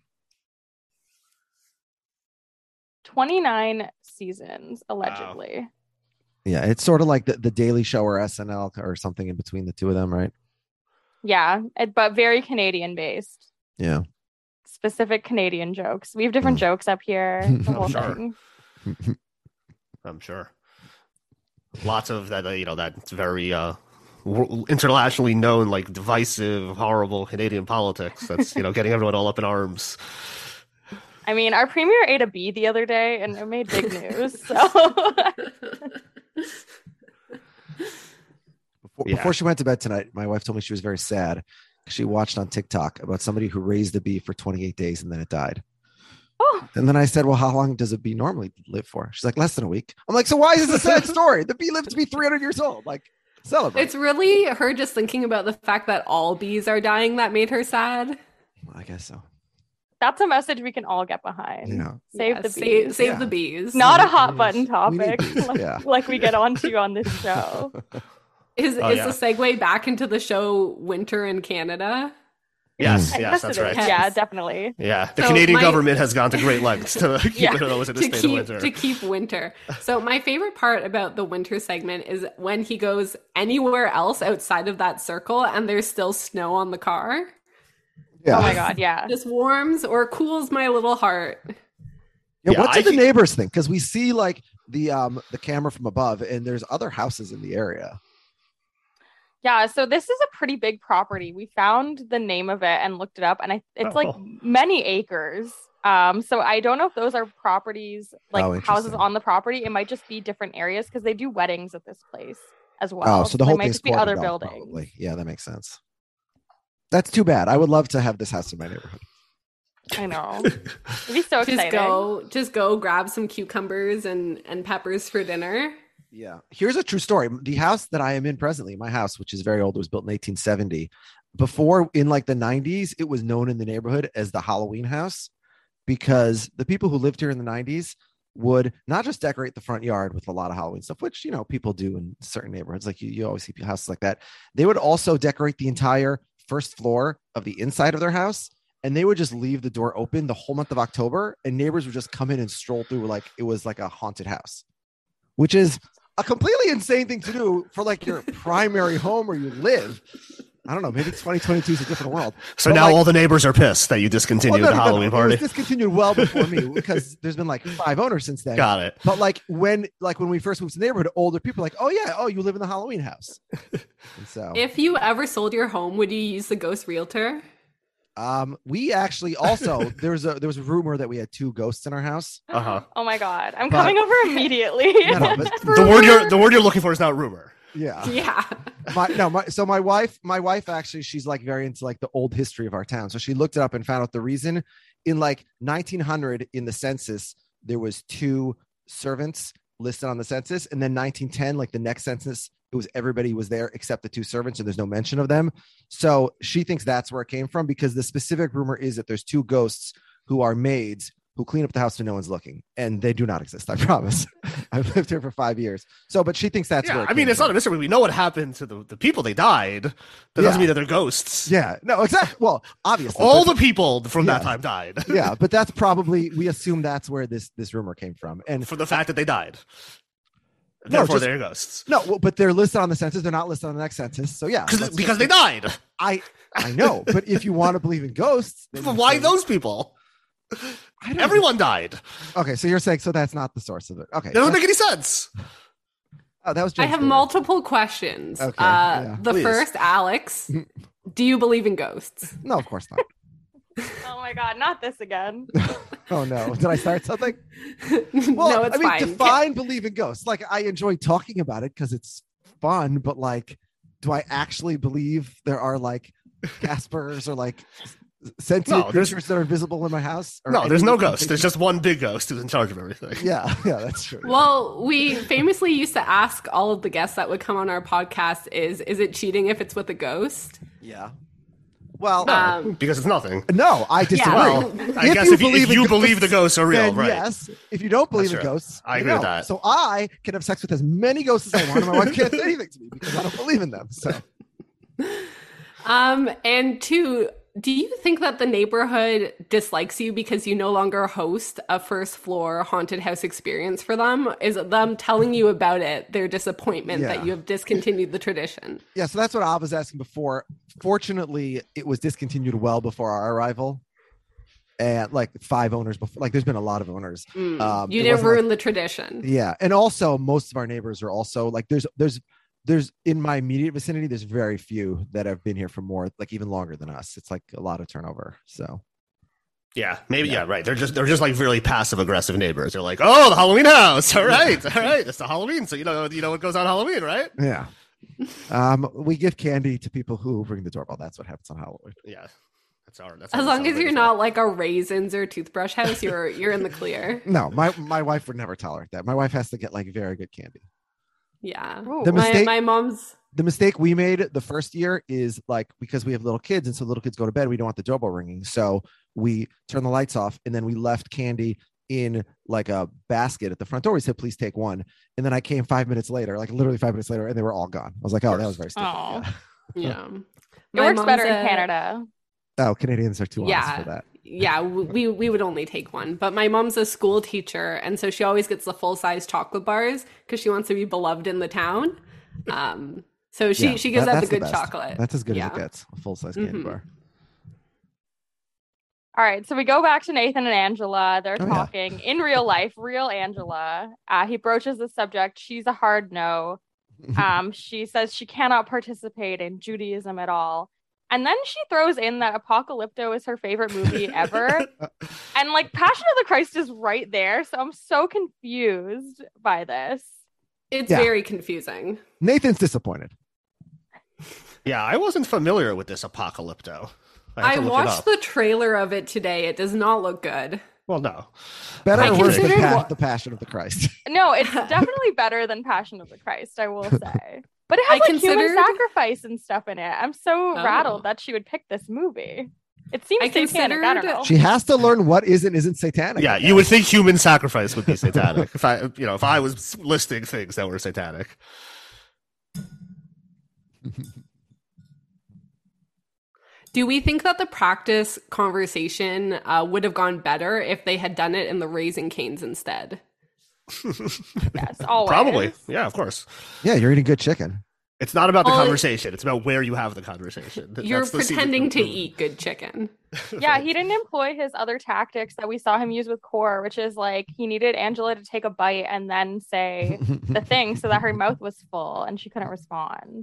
twenty-nine seasons, allegedly. Yeah, it's sort of like the, the Daily Show or S N L or something in between the two of them, right? Yeah, it, but very Canadian based. Yeah. Specific Canadian jokes. We have different Mm. jokes up here. The whole Sure. thing. I'm sure. Lots of that, uh, you know, that's very uh, w- internationally known, like divisive, horrible Canadian politics. That's, you know, getting everyone all up in arms. I mean, our premier ate a bee the other day and it made big news. So Before, Yeah. before she went to bed tonight, my wife told me she was very sad. She watched on TikTok about somebody who raised a bee for twenty-eight days and then it died. oh, And then I said, well, how long does a bee normally live for? She's like, less than a week. I'm like, so why is this a sad story? The bee lived to be three hundred years old. Like, celebrate. It's really her just thinking about the fact that all bees are dying that made her sad. I guess so. that's a message we can all get behind. Yeah. Save Yeah, the save, bees. save Yeah. the bees. Not a We hot need button bees. We need topic bees, like, yeah. like we get onto on this show. Is Oh, is yeah. the segue back into the show Winter in Canada? Yes, I yes, guess that's it right. is. Yes. Yeah, definitely. Yeah, the So Canadian my- government has gone to great lengths to keep Yeah. it always in a to state keep of winter. to keep winter. So my favorite part about the winter segment is when he goes anywhere else outside of that circle and there's still snow on the car. Yeah. Oh my god, yeah. Just warms or cools my little heart. Yeah, Yeah, what do I the think- neighbors think? Because we see like the um the camera from above, and there's other houses in the area. Yeah, so this is a pretty big property. We found the name of it and looked it up, and I, it's Oh, like cool. many acres. Um, so I don't know if those are properties, like Oh, houses interesting. on the property. It might just be different areas because they do weddings at this place as well. oh, so the they whole might thing's just be other cordoned off, buildings. probably. Yeah, that makes sense. That's too bad. I would love to have this house in my neighborhood. I know. It'd be so Just exciting. go just go grab some cucumbers and, and peppers for dinner. Yeah. Here's a true story. The house that I am in presently, my house, which is very old, was built in eighteen seventy. Before, in like the nineties, it was known in the neighborhood as the Halloween house because the people who lived here in the nineties would not just decorate the front yard with a lot of Halloween stuff, which, you know, people do in certain neighborhoods. Like you, you always see houses like that. They would also decorate the entire first floor of the inside of their house. And they would just leave the door open the whole month of October, and neighbors would just come in and stroll through like it was like a haunted house, which is a completely insane thing to do for like your primary home where you live. I don't know. Maybe twenty twenty-two is a different world. So But, now like- all the neighbors are pissed that you discontinued Well, no, the no, no, Halloween no. party. It was discontinued well before me because there's been like five owners since then. Got it. But like when like when we first moved to the neighborhood, older people were like, oh yeah, oh you live in the Halloween house. And so If you ever sold your home, would you use the ghost realtor? um we actually also there was a there was a rumor that we had two ghosts in our house. Uh huh. Oh my god, I'm But- coming over immediately. No, no, but- The word you're the word you're looking for is not rumor. yeah. Yeah. my no my so my wife my wife actually she's like very into like the old history of our town, so she looked it up and found out the reason. In like nineteen hundred in the census there was two servants listed on the census, and then nineteen ten, like the next census, it was everybody was there except the two servants, and there's no mention of them. So she thinks that's where it came from, because the specific rumor is that there's two ghosts who are maids who clean up the house when no one's looking, and they do not exist. I promise. I've lived here for five years. So, but she thinks that's Yeah, where it I mean, came it's not from. a mystery. We know what happened to the, the people they died. That doesn't Yeah. mean that they're ghosts. Yeah, no, exactly. Well, obviously, All but- the people from that Yeah. time died yeah, but that's probably we assume that's where this this rumor came from, and for the fact that they died. No, Therefore, just- they're ghosts. no, well, but they're listed on the census. They're not listed on the next census. So yeah, Because let's because just- they died. I I know, but if you want to believe in ghosts, then But you why say- those people? I don't Everyone died. know. Okay, so you're saying so that's not the source of it. Okay, It doesn't that's- make any sense. oh, that was. I James have Stewart. multiple questions. Okay, uh, yeah. the Please. first, Alex, do you believe in ghosts? No, of course not. Oh my god, not this again. Oh no, did I start something? no, Well, it's I mean, fine. define believe in ghosts. Like I enjoy talking about it because it's fun, but like, do I actually believe there are like Caspers or like sentient No, there's- creatures that are invisible in my house? Or No, there's no anything? ghost. There's just one big ghost who's in charge of everything. Yeah, yeah, that's true. Well, we famously used to ask all of the guests that would come on our podcast is is it cheating if it's with a ghost? Yeah. Well, No, Um, because it's nothing. no, I disagree. Well, I If guess you if you, believe if in you ghosts, believe the ghosts are real, then right? yes. If you don't believe That's in true. ghosts, I agree no. with that. So I can have sex with as many ghosts as I want, and my wife can't say anything to me because I don't believe in them. So Um, and two, do you think that the neighborhood dislikes you because you no longer host a first floor haunted house experience for them? Is it them telling you about it, their disappointment Yeah. that you have discontinued the tradition? yeah, so that's what I was asking before. Fortunately, it was discontinued well before our arrival. And like five owners before, like there's been a lot of owners. Mm, Um, you it didn't wasn't like- ruin the tradition. Yeah, and also most of our neighbors are also like there's there's there's in my immediate vicinity there's very few that have been here for more like even longer than us. It's like a lot of turnover. So Yeah, maybe. Yeah. Yeah. right. They're just they're just like really passive aggressive neighbors. They're like, oh, the Halloween house. All right, all right. It's the Halloween, so you know you know what goes on Halloween, right? yeah, um, we give candy to people who ring the doorbell. That's what happens on Halloween. Yeah, that's our. That's As our long as you're celebration. not like a raisins or toothbrush house, you're you're in the clear. No, my my wife would never tolerate that. My wife has to get like very good candy. Yeah. Ooh. The My, mistake my mom's the mistake we made the first year is like because we have little kids and so little kids go to bed, we don't want the doorbell ringing. So we turn the lights off and then we left candy in like a basket at the front door. We said, please take one. And then I came five minutes later, like literally five minutes later, and they were all gone. I was like, oh, that was very stupid. Aw. Yeah. yeah. It My works mom's better in a- Canada. Oh, Canadians are too honest Yeah. for that. Yeah, we we would only take one. But my mom's a school teacher, and so she always gets the full size chocolate bars because she wants to be beloved in the town. Um, so she Yeah, she gives that- out the that's good best. chocolate. That's as good Yeah. as it gets. A full size candy Mhm. bar. All right, so we go back to Nathan and Angela. They're Oh, yeah. talking in real life, real Angela. Uh, he broaches the subject. She's a hard no. Um, she says she cannot participate in Judaism at all. And then she throws in that Apocalypto is her favorite movie ever. And like Passion of the Christ is right there. So I'm so confused by this. It's Yeah. very confusing. Nathan's disappointed. Yeah, I wasn't familiar with this Apocalypto. I, have I to look it watched up. the trailer of it today. It does not look good. Well, no. Better I or worse than considered pa- wa- the Passion of the Christ. No, it's definitely better than Passion of the Christ, I will say. But it I has like human considered- sacrifice and stuff in it. I'm so Oh. rattled that she would pick this movie. It seems I satanic. I don't considered- know. She has to learn what is and isn't satanic. Yeah, you would think human sacrifice would be satanic if I, you know, if I was listing things that were satanic. Do we think that the practice conversation uh, would have gone better if they had done it in the Raising Canes instead? Yes, always. Probably. Yeah, of course. Yeah, you're eating good chicken. It's not about the Well, conversation. It's about where you have the conversation. Th- You're that's the secret pretending to room. eat good chicken. Yeah, he didn't employ his other tactics that we saw him use with Core, which is like he needed Angela to take a bite and then say the thing so that her mouth was full and she couldn't respond.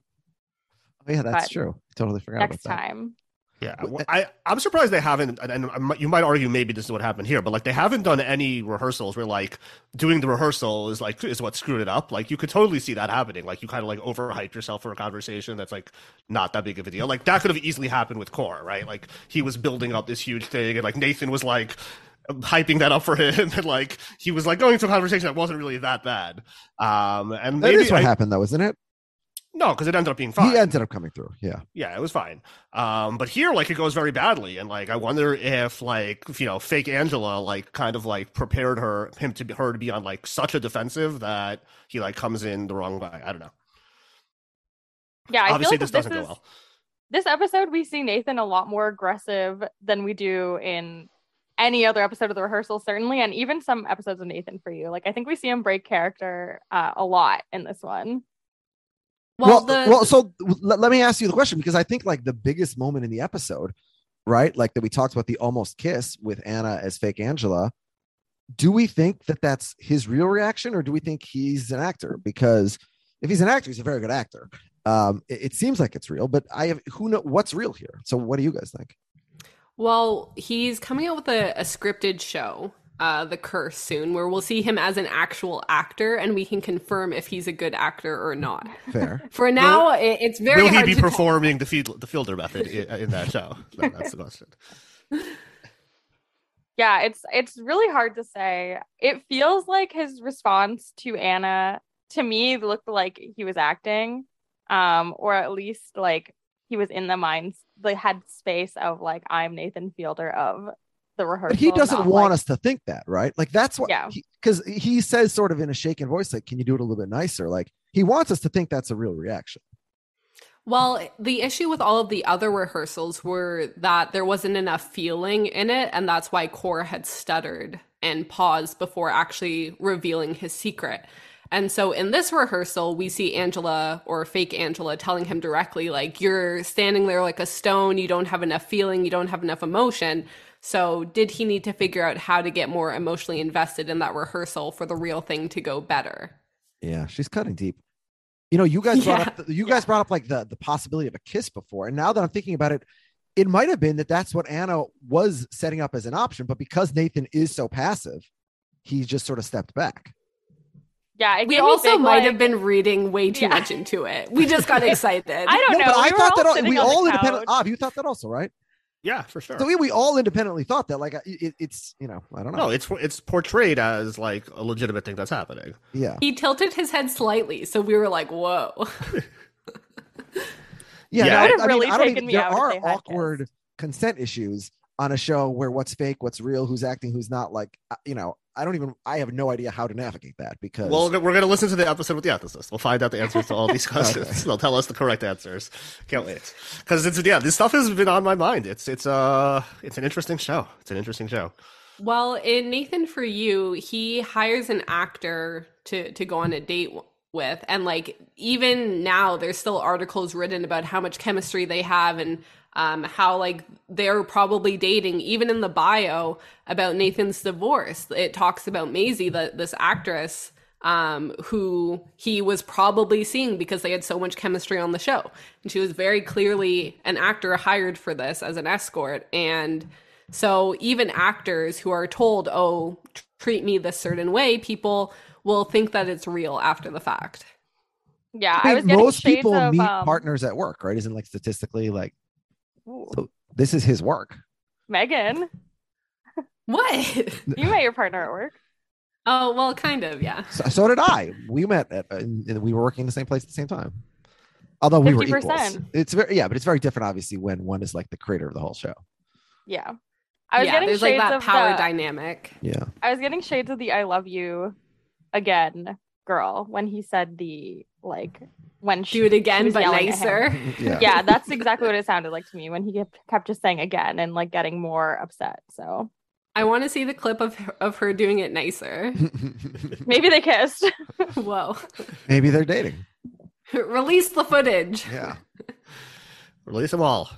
Oh, yeah, that's But true. Totally forgot Next about that. time. Yeah, well, I, I'm surprised they haven't, and, and I might- you might argue maybe this is what happened here, but like they haven't done any rehearsals where like doing the rehearsal is like is what screwed it up. Like you could totally see that happening. Like you kind of like overhyped yourself for a conversation that's like not that big of a deal. Like that could have easily happened with Core, right? Like he was building up this huge thing, and like Nathan was like hyping that up for him, and like he was like going to a conversation that wasn't really that bad. Um, and That maybe is what I- happened, though, isn't it? no, because it ended up being fine. He ended up coming through. Yeah. Yeah, it was fine. Um, but here, like, it goes very badly, and like, I wonder if, like, you know, fake Angela, like, kind of like prepared her him to be, her to be on like such a defensive that he like comes in the wrong way. I don't know. Yeah, I Obviously, feel this like doesn't this go is, well. This episode, we see Nathan a lot more aggressive than we do in any other episode of the rehearsal, certainly, and even some episodes of Nathan for You. Like, I think we see him break character uh, a lot in this one. Well, Well, the well, so let, let me ask you the question, because I think like the biggest moment in the episode, right? Like that we talked about the almost kiss with Anna as fake Angela. Do we think that that's his real reaction, or do we think he's an actor? Because if he's an actor, he's a very good actor. Um, it, it seems like it's real, but I have who know what's real here. So what do you guys think? well, he's coming out with a, a scripted show, uh, The Curse, soon, where we'll see him as an actual actor, and we can confirm if he's a good actor or not. Fair. For now, it, it's very Will he hard be to tell. performing the field, the Fielder method in, in that show? That- That's the question. Yeah, it's it's really hard to say. It feels like his response to Anna, to me, looked like he was acting, um, or at least like he was in the minds, the head space of like, I'm Nathan Fielder of the rehearsal. But he doesn't not, want like, us to think that, right? Like that's what, Yeah. because he, he says sort of in a shaken voice, like, can you do it a little bit nicer? Like he wants us to think that's a real reaction. Well, the issue with all of the other rehearsals were that there wasn't enough feeling in it, and that's why Core had stuttered and paused before actually revealing his secret. And so in this rehearsal, we see Angela, or fake Angela, telling him directly, like, you're standing there like a stone, you don't have enough feeling, you don't have enough emotion. So did he need to figure out how to get more emotionally invested in that rehearsal for the real thing to go better? Yeah, she's cutting deep. You know, you guys brought Yeah. up the, you guys brought up like the the possibility of a kiss before, and now that I'm thinking about it, it might have been that that's what Anna was setting up as an option, but because Nathan is so passive, he just sort of stepped back. Yeah, it We gave me also big, might like- have been reading way too Yeah. much into it. We just got excited. I don't No, know. but I we were thought all that all, sitting we on the all independent. couch. Ah, you thought that also, right? Yeah, for sure. So we, we all independently thought that. Like it, it's you know, I don't know. No, it's it's portrayed as like a legitimate thing that's happening. Yeah, He tilted his head slightly, so we were like, whoa. yeah. Yeah. no, It would've I mean, really I don't taken even- me there out if are they had awkward kissed. consent issues on a show where what's fake, what's real, who's acting, who's not. Like uh, you know, I don't even. I have no idea how to navigate that because. Well, we're going to listen to the episode with the ethicist. We'll find out the answers to all these questions. Okay. They'll tell us the correct answers. Can't wait. Because it's yeah, this stuff has been on my mind. It's it's uh it's an interesting show. It's an interesting show. Well, in Nathan For You, he hires an actor to to go on a date w- with, and like even now, there's still articles written about how much chemistry they have and um, how like they're probably dating. Even in the bio about Nathan's divorce, it talks about Maisie, the, this actress um, who he was probably seeing because they had so much chemistry on the show, and she was very clearly an actor hired for this as an escort. And so even actors who are told, oh, t- treat me this certain way, people will think that it's real after the fact. Yeah, I I mean, was getting most shades people of, meet um, partners at work, right? Isn't like statistically like ooh, so this is his work. Megan, What? you met your partner at work. Oh, well, kind of, yeah. So, so did I. We met at, and and we were working in the same place at the same time. Although we were fifty equals. percent. It's very yeah, but it's very different, obviously, when one is like the creator of the whole show. Yeah, I was yeah, getting there's shades like that of power the, dynamic. Yeah. I was getting shades of the "I love you" again, girl, when he said the like when she Do it she again, was but yelling at him. nicer. Yeah. Yeah, that's exactly what it sounded like to me when he kept, kept just saying again and like getting more upset. So I want to see the clip of of her doing it nicer. maybe they kissed. Whoa. Maybe they're dating. Release the footage. Yeah. Release them all.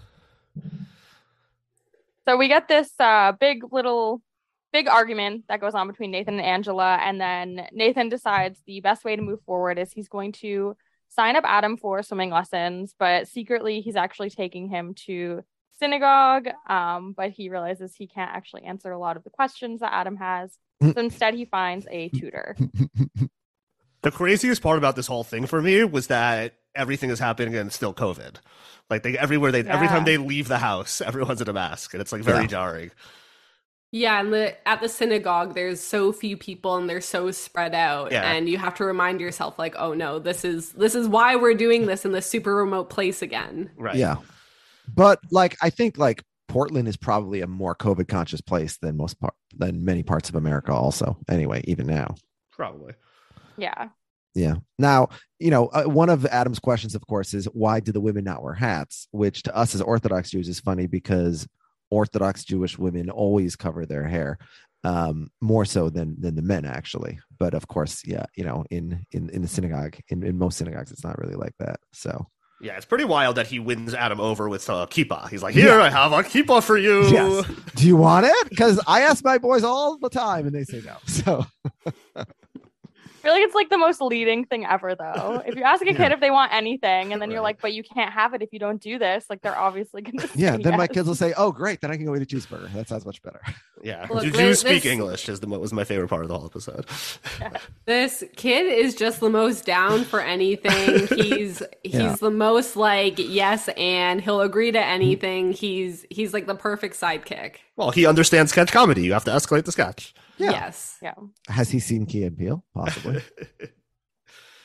So we get this uh, big little big argument that goes on between Nathan and Angela, and then Nathan decides the best way to move forward is he's going to sign up Adam for swimming lessons, but secretly he's actually taking him to synagogue. Um, but he realizes he can't actually answer a lot of the questions that Adam has. So instead he finds a tutor. The craziest part about this whole thing for me was that everything is happening and it's still COVID. Like they everywhere they every Yeah. time they leave the house, everyone's in a mask, and it's like very Yeah. jarring. Yeah, and the at the synagogue, there's so few people and they're so spread out, Yeah. and you have to remind yourself, like, oh no, this is this is why we're doing this in this super remote place again. Right. Yeah. But like I think like Portland is probably a more COVID conscious place than most part than many parts of America also. Anyway, even now. Probably. Yeah. Yeah. Now, you know, uh, one of Adam's questions, of course, is why do the women not wear hats? Which to us as Orthodox Jews is funny because Orthodox Jewish women always cover their hair, um, more so than than the men actually. But of course, yeah, you know, in in in the synagogue, in, in most synagogues, it's not really like that. So Yeah, it's pretty wild that he wins Adam over with uh, kippah. He's like, "Here, Yeah. I have a kippah for you." Yes. Do you want it? Because I ask my boys all the time and they say no. So I feel like it's like the most leading thing ever, though. If you ask a kid Yeah. if they want anything, and then you're Right. like, "But you can't have it if you don't do this," like they're obviously gonna. yeah, say then my yes. kids will say, "Oh, great! Then I can go eat a cheeseburger. That sounds much better." Yeah. Look, Do this- Jews speak this- English? Is the was my favorite part of the whole episode. This kid is just the most down for anything. He's he's Yeah. the most like yes, and he'll agree to anything. He's he's like the perfect sidekick. Well, he understands sketch comedy. You have to escalate the sketch. Yeah. Yes. Yeah. Has he seen Key and Peele? Possibly.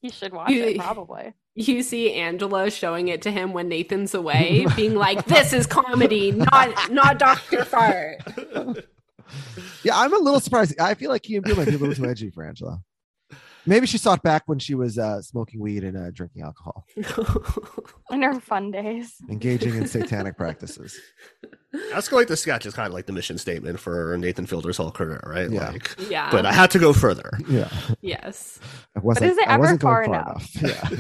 He should watch You- it, probably. You see Angela showing it to him when Nathan's away, being like, "This is comedy, not not Doctor Fart." Yeah, I'm a little surprised. I feel like Key and Peele might be a little too edgy for Angela. Maybe she saw it back when she was uh, smoking weed and uh, drinking alcohol, In her fun days. engaging in satanic practices. Escalate the sketch is kind of like the mission statement for Nathan Fielder's whole career, right? Yeah. Like, Yeah. but I had to go further. Yeah, Yes. I wasn't. is it I ever wasn't going far far enough? enough. Yeah,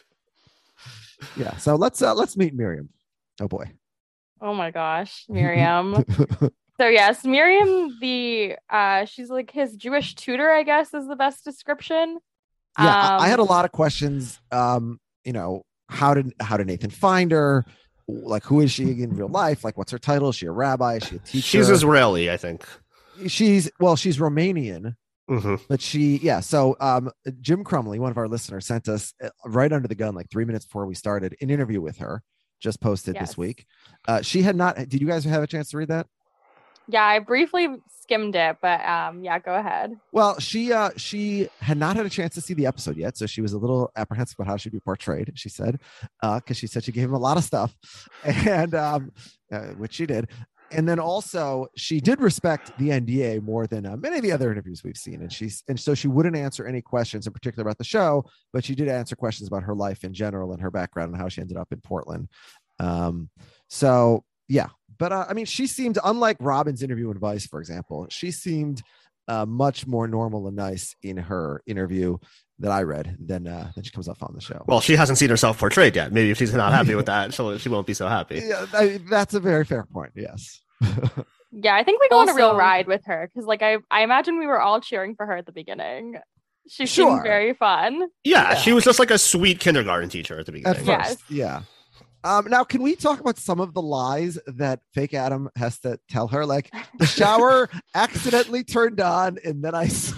yeah. So let's uh, let's meet Miriam. Oh boy. Oh my gosh, Miriam. So yes, Miriam, the uh she's like his Jewish tutor, I guess is the best description. Yeah, I, I Um, had a lot of questions. Um, you know, how did how did Nathan find her? Like, who is she in real life? Like, what's her title? Is she a rabbi? Is she a teacher? She's Israeli, I think. She's well, she's Romanian, Mm-hmm. but she yeah. So um, Jim Crumley, one of our listeners, sent us uh, right under the gun, like three minutes before we started, an interview with her, just posted Yes. this week. Uh, she had not. Did you guys have a chance to read that? Yeah, I briefly skimmed it, but um yeah, go ahead. Well, she uh she had not had a chance to see the episode yet, so she was a little apprehensive about how she'd be portrayed. She said, uh, because she said she gave him a lot of stuff, and um, uh, which she did. And then also she did respect the N D A more than uh, many of the other interviews we've seen, and she's and so she wouldn't answer any questions in particular about the show, but she did answer questions about her life in general and her background and how she ended up in Portland. Um, so yeah. But uh, I mean, she seemed, unlike Robin's interview in Vice, for example, she seemed uh, much more normal and nice in her interview that I read than uh, than she comes off on the show. Well, she hasn't seen herself portrayed yet. Maybe if she's not happy with that, she'll, she won't be so happy. Yeah, I, that's a very fair point. Yes. Yeah, I think we go on a real Also- ride with her because like I I imagine we were all cheering for her at the beginning. She Sure. seemed very fun. Yeah, Yeah. she was just like a sweet kindergarten teacher at the At beginning. first, Yes. yeah. Um, now, can we talk about some of the lies that fake Adam has to tell her? Like, the shower accidentally turned on, and then I. s-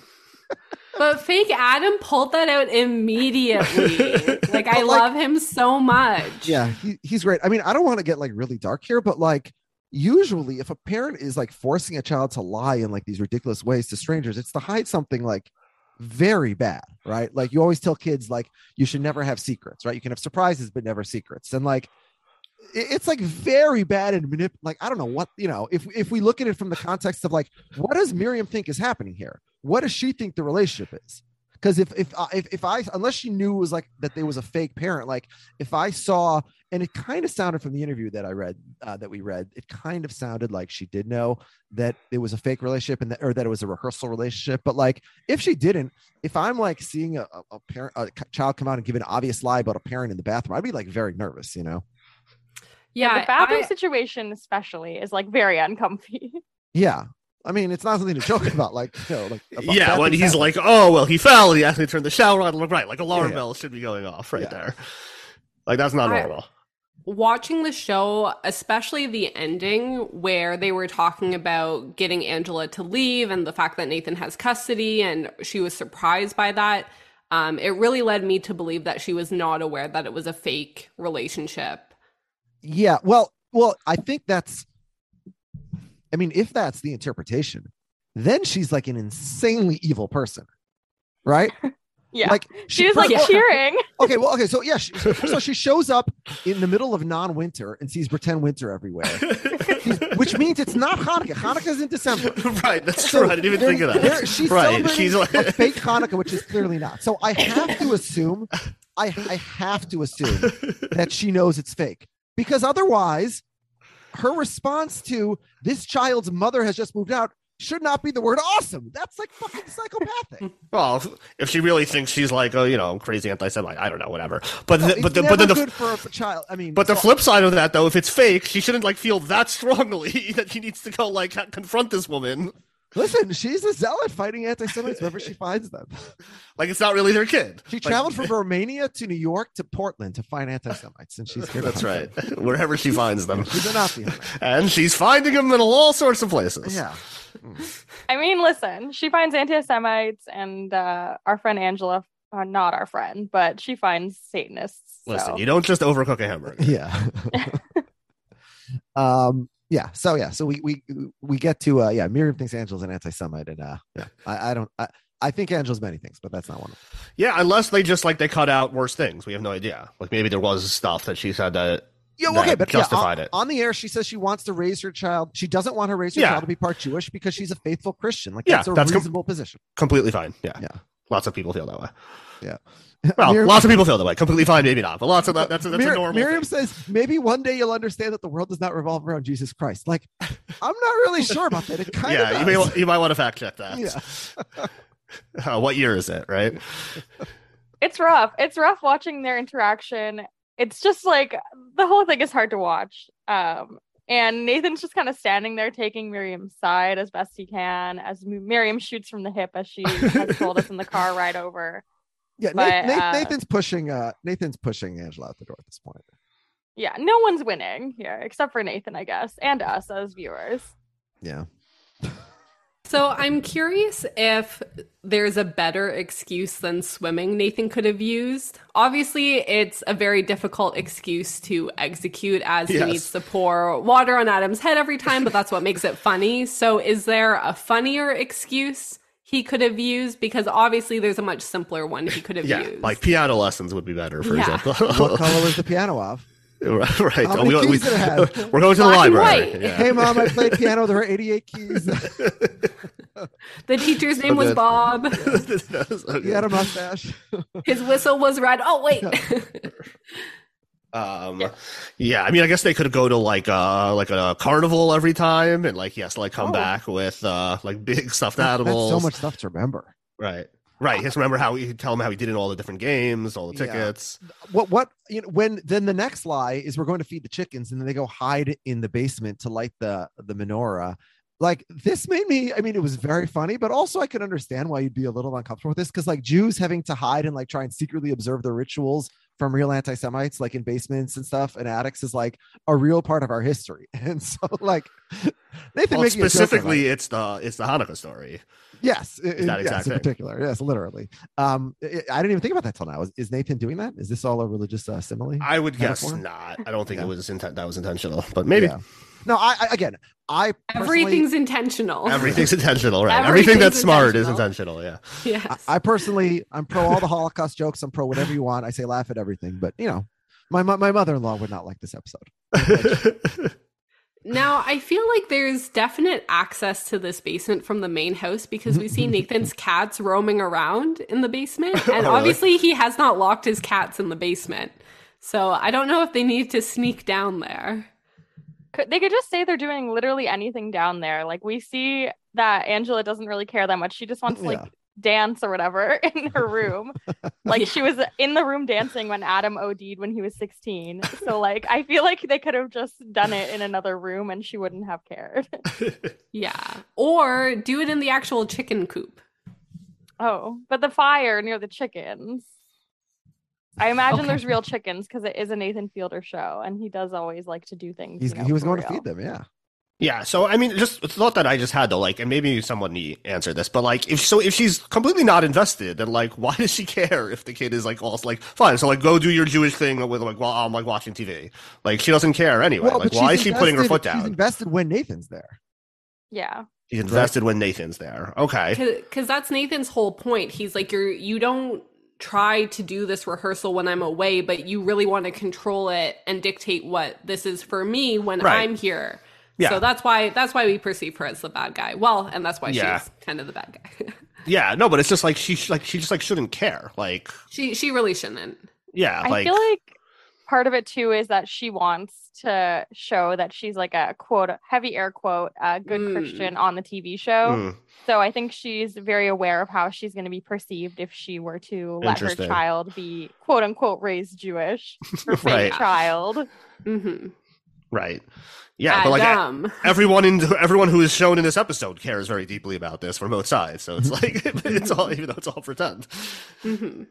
But fake Adam pulled that out immediately. Like, I But, like- love him so much. Yeah, he, he's great. I mean, I don't want to get like really dark here, but like, usually if a parent is like forcing a child to lie in like these ridiculous ways to strangers, it's to hide something like very bad, right? Like, you always tell kids like you should never have secrets, right? You can have surprises but never secrets, and like it- it's like very bad and manip- like I don't know what, you know, if if we look at it from the context of like, what does Miriam think is happening here? What does she think the relationship is? Because if if I- if if I unless she knew it was like that there was a fake parent, like if I saw, and it kind of sounded from the interview that I read uh, that we read, it kind of sounded like she did know that it was a fake relationship and that, or that it was a rehearsal relationship. But like if she didn't, if I'm like seeing a, a a parent, a child come out and give an obvious lie about a parent in the bathroom, I'd be like very nervous, you know? Yeah. the bathroom I- situation especially is like very uncomfy. Yeah. I mean, it's not something to joke about, like, you know, like about Yeah, bad when things he's happen. like, oh, well, he fell. He actually turned the shower on. Right, like alarm Yeah, yeah. bell should be going off right Yeah. there. Like, that's not I- normal. Watching the show, especially the ending where they were talking about getting Angela to leave and the fact that Nathan has custody and she was surprised by that, um, it really led me to believe that she was not aware that it was a fake relationship. Yeah, well, well, I think that's, I mean, if that's the interpretation, then she's like an insanely evil person, right? Yeah. Like she was like Yeah. cheering. okay, well, okay, so yeah, she, so she shows up in the middle of non-winter and sees pretend winter everywhere, which means it's not Hanukkah. Hanukkah's in December. Right, that's So true. I didn't even think of there- that. She's right, celebrating she's like, a fake Hanukkah, which is clearly not. So I have to assume, I I have to assume that she knows it's fake, because otherwise, her response to this child's mother has just moved out should not be the word awesome. That's like fucking psychopathic. well, if- if she really thinks she's like, oh, you know, crazy anti-Semite, I don't know, whatever. But No, the, it's but the, never but then the good for a child. I mean, But the so- flip side of that, though, if it's fake, she shouldn't like feel that strongly that she needs to go like ha- confront this woman. listen, she's a zealot fighting anti-Semites wherever she finds them. Like it's not really their kid. She Like- traveled from Romania to New York to Portland to find anti-Semites, and she's here. to That's hunt right. them. Wherever she finds them, She's a Nazi hunter. and she's finding them in all sorts of places. Yeah. I mean, listen, she finds anti-Semites and uh, our friend Angela, uh, not our friend, but she finds Satanists. So. Listen, you don't just overcook a hamburger. Yeah. um. Yeah. So yeah. So we we we get to uh yeah. Miriam thinks Angela's an anti-Semite, and uh yeah. I, I don't. I, I think Angela's many things, but that's not one of them. Yeah, unless they just like they cut out worse things. We have no idea. Like maybe there was stuff that she said that Yeah, well, okay, that but yeah, justified on, it. on the air, she says she wants to raise her child. She doesn't want her raise her Yeah. child to be part Jewish because she's a faithful Christian. Like Yeah, that's a that's com- reasonable position. Completely fine. Yeah. Yeah. Lots of people feel that way. Yeah. Well, Miriam, lots of people feel that way. Completely fine, maybe not. But lots of that. That's a, that's Mir- a normal. Miriam thing. says maybe one day you'll understand that the world does not revolve around Jesus Christ. Like, I'm not really sure about that. It kind of Yeah, you may you might want to fact check that. Yeah. Uh, what year is it? Right. It's rough. It's rough watching their interaction. It's just like the whole thing is hard to watch. Um, and Nathan's just kind of standing there taking Miriam's side as best he can, as Miriam shoots from the hip, as she has told us in the car ride over. Yeah, But, Nathan, uh, Nathan's pushing. Uh, Nathan's pushing Angela out the door at this point. Yeah, no one's winning here except for Nathan, I guess, and us as viewers. Yeah. So I'm curious if there's a better excuse than swimming Nathan could have used. Obviously, it's a very difficult excuse to execute as Yes. he needs to pour water on Adam's head every time, but that's what makes it funny. So is there a funnier excuse he could have used? Because obviously there's a much simpler one he could have Yeah, used. like piano lessons would be better, for Yeah. example. What color was the piano of? right. How Oh, many we, keys did it have? we're going to the Black and library. white. Yeah. Hey, mom, I played piano. There were eighty-eight keys. The teacher's name was good. Bob. That was so He good. had a mustache. His whistle was red. Oh, wait. Um, yeah, I mean, I guess they could go to like uh like a carnival every time, and like he has to like come Oh. back with uh like big stuffed That's animals. so much stuff to remember. Right, right. He has to remember how he tell him how he did in all the different games, all the Yeah. tickets. What? What? You know, when then the next lie is we're going to feed the chickens, and then they go hide in the basement to light the the menorah. Like this made me. I mean, it was very funny, but also I could understand why you'd be a little uncomfortable with this because like Jews having to hide and like try and secretly observe their rituals from real anti-Semites, like in basements and stuff and attics, is like a real part of our history. And so, like Nathan Well, making a joke specifically, about it. it's the it's the Hanukkah story. Yes, it- that yes, exact in thing. particular, yes, literally. Um, I I didn't even think about that till now. Is, is Nathan doing that? Is this all a religious uh, simile? I would guess Metaphor? not. I don't think Yeah. it was intent. That was intentional, but maybe Yeah. No, I, I again, I personally- Everything's intentional. everything's intentional. Right, Everything's everything that's smart is intentional. intentional. Yeah. Yes. I, I personally, I'm pro all the Holocaust jokes. I'm pro whatever you want. I say laugh at everything, but you know, my my, my mother-in-law would not like this episode. Now, I feel like there's definite access to this basement from the main house because we see Nathan's cats roaming around in the basement. And Oh, really? obviously, he has not locked his cats in the basement. So I don't know if they need to sneak down there. Could, they could just say they're doing literally anything down there. Like we see that Angela doesn't really care that much. She just wants to like Yeah. dance or whatever in her room. Like she was in the room dancing when Adam OD'd when he was sixteen. So like I feel like they could have just done it in another room and she wouldn't have cared. Yeah. Or do it in the actual chicken coop. Oh, but the fire near the chickens. I imagine Okay. there's real chickens because it is a Nathan Fielder show and he does always like to do things. He's, you know, he was for going to real. feed them. Yeah. Yeah, so I mean, just a thought that I just had though, like, and maybe someone answered this, but like, if so, if she's completely not invested, then like, why does she care if the kid is like, also like, fine, so like, go do your Jewish thing with like, while I'm like watching T V. Like, she doesn't care anyway. Well, like, but why is she's she putting her invested- foot She's down? invested when Nathan's there. Yeah. She's invested when Nathan's there. Okay. Because that's Nathan's whole point. He's like, you're you don't try to do this rehearsal when I'm away, but you really want to control it and dictate what this is for me when Right. I'm here. Yeah. So that's why that's why we perceive her as the bad guy. Well, and that's why Yeah. she's kind of the bad guy. Yeah, no, but it's just like she sh- like she just like shouldn't care. Like, she she really shouldn't. yeah, I like feel like part of it too is that she wants to show that she's like a quote heavy air quote a good Mm. Christian on the T V show. mm, So I think she's very aware of how she's going to be perceived if she were to let her Interesting. child be quote unquote raised Jewish, her fake Right. child. Mm-hmm. right. Yeah, but like Adam. everyone in everyone who is shown in this episode cares very deeply about this from both sides. So it's like it's all even though it's all pretend. Mm-hmm.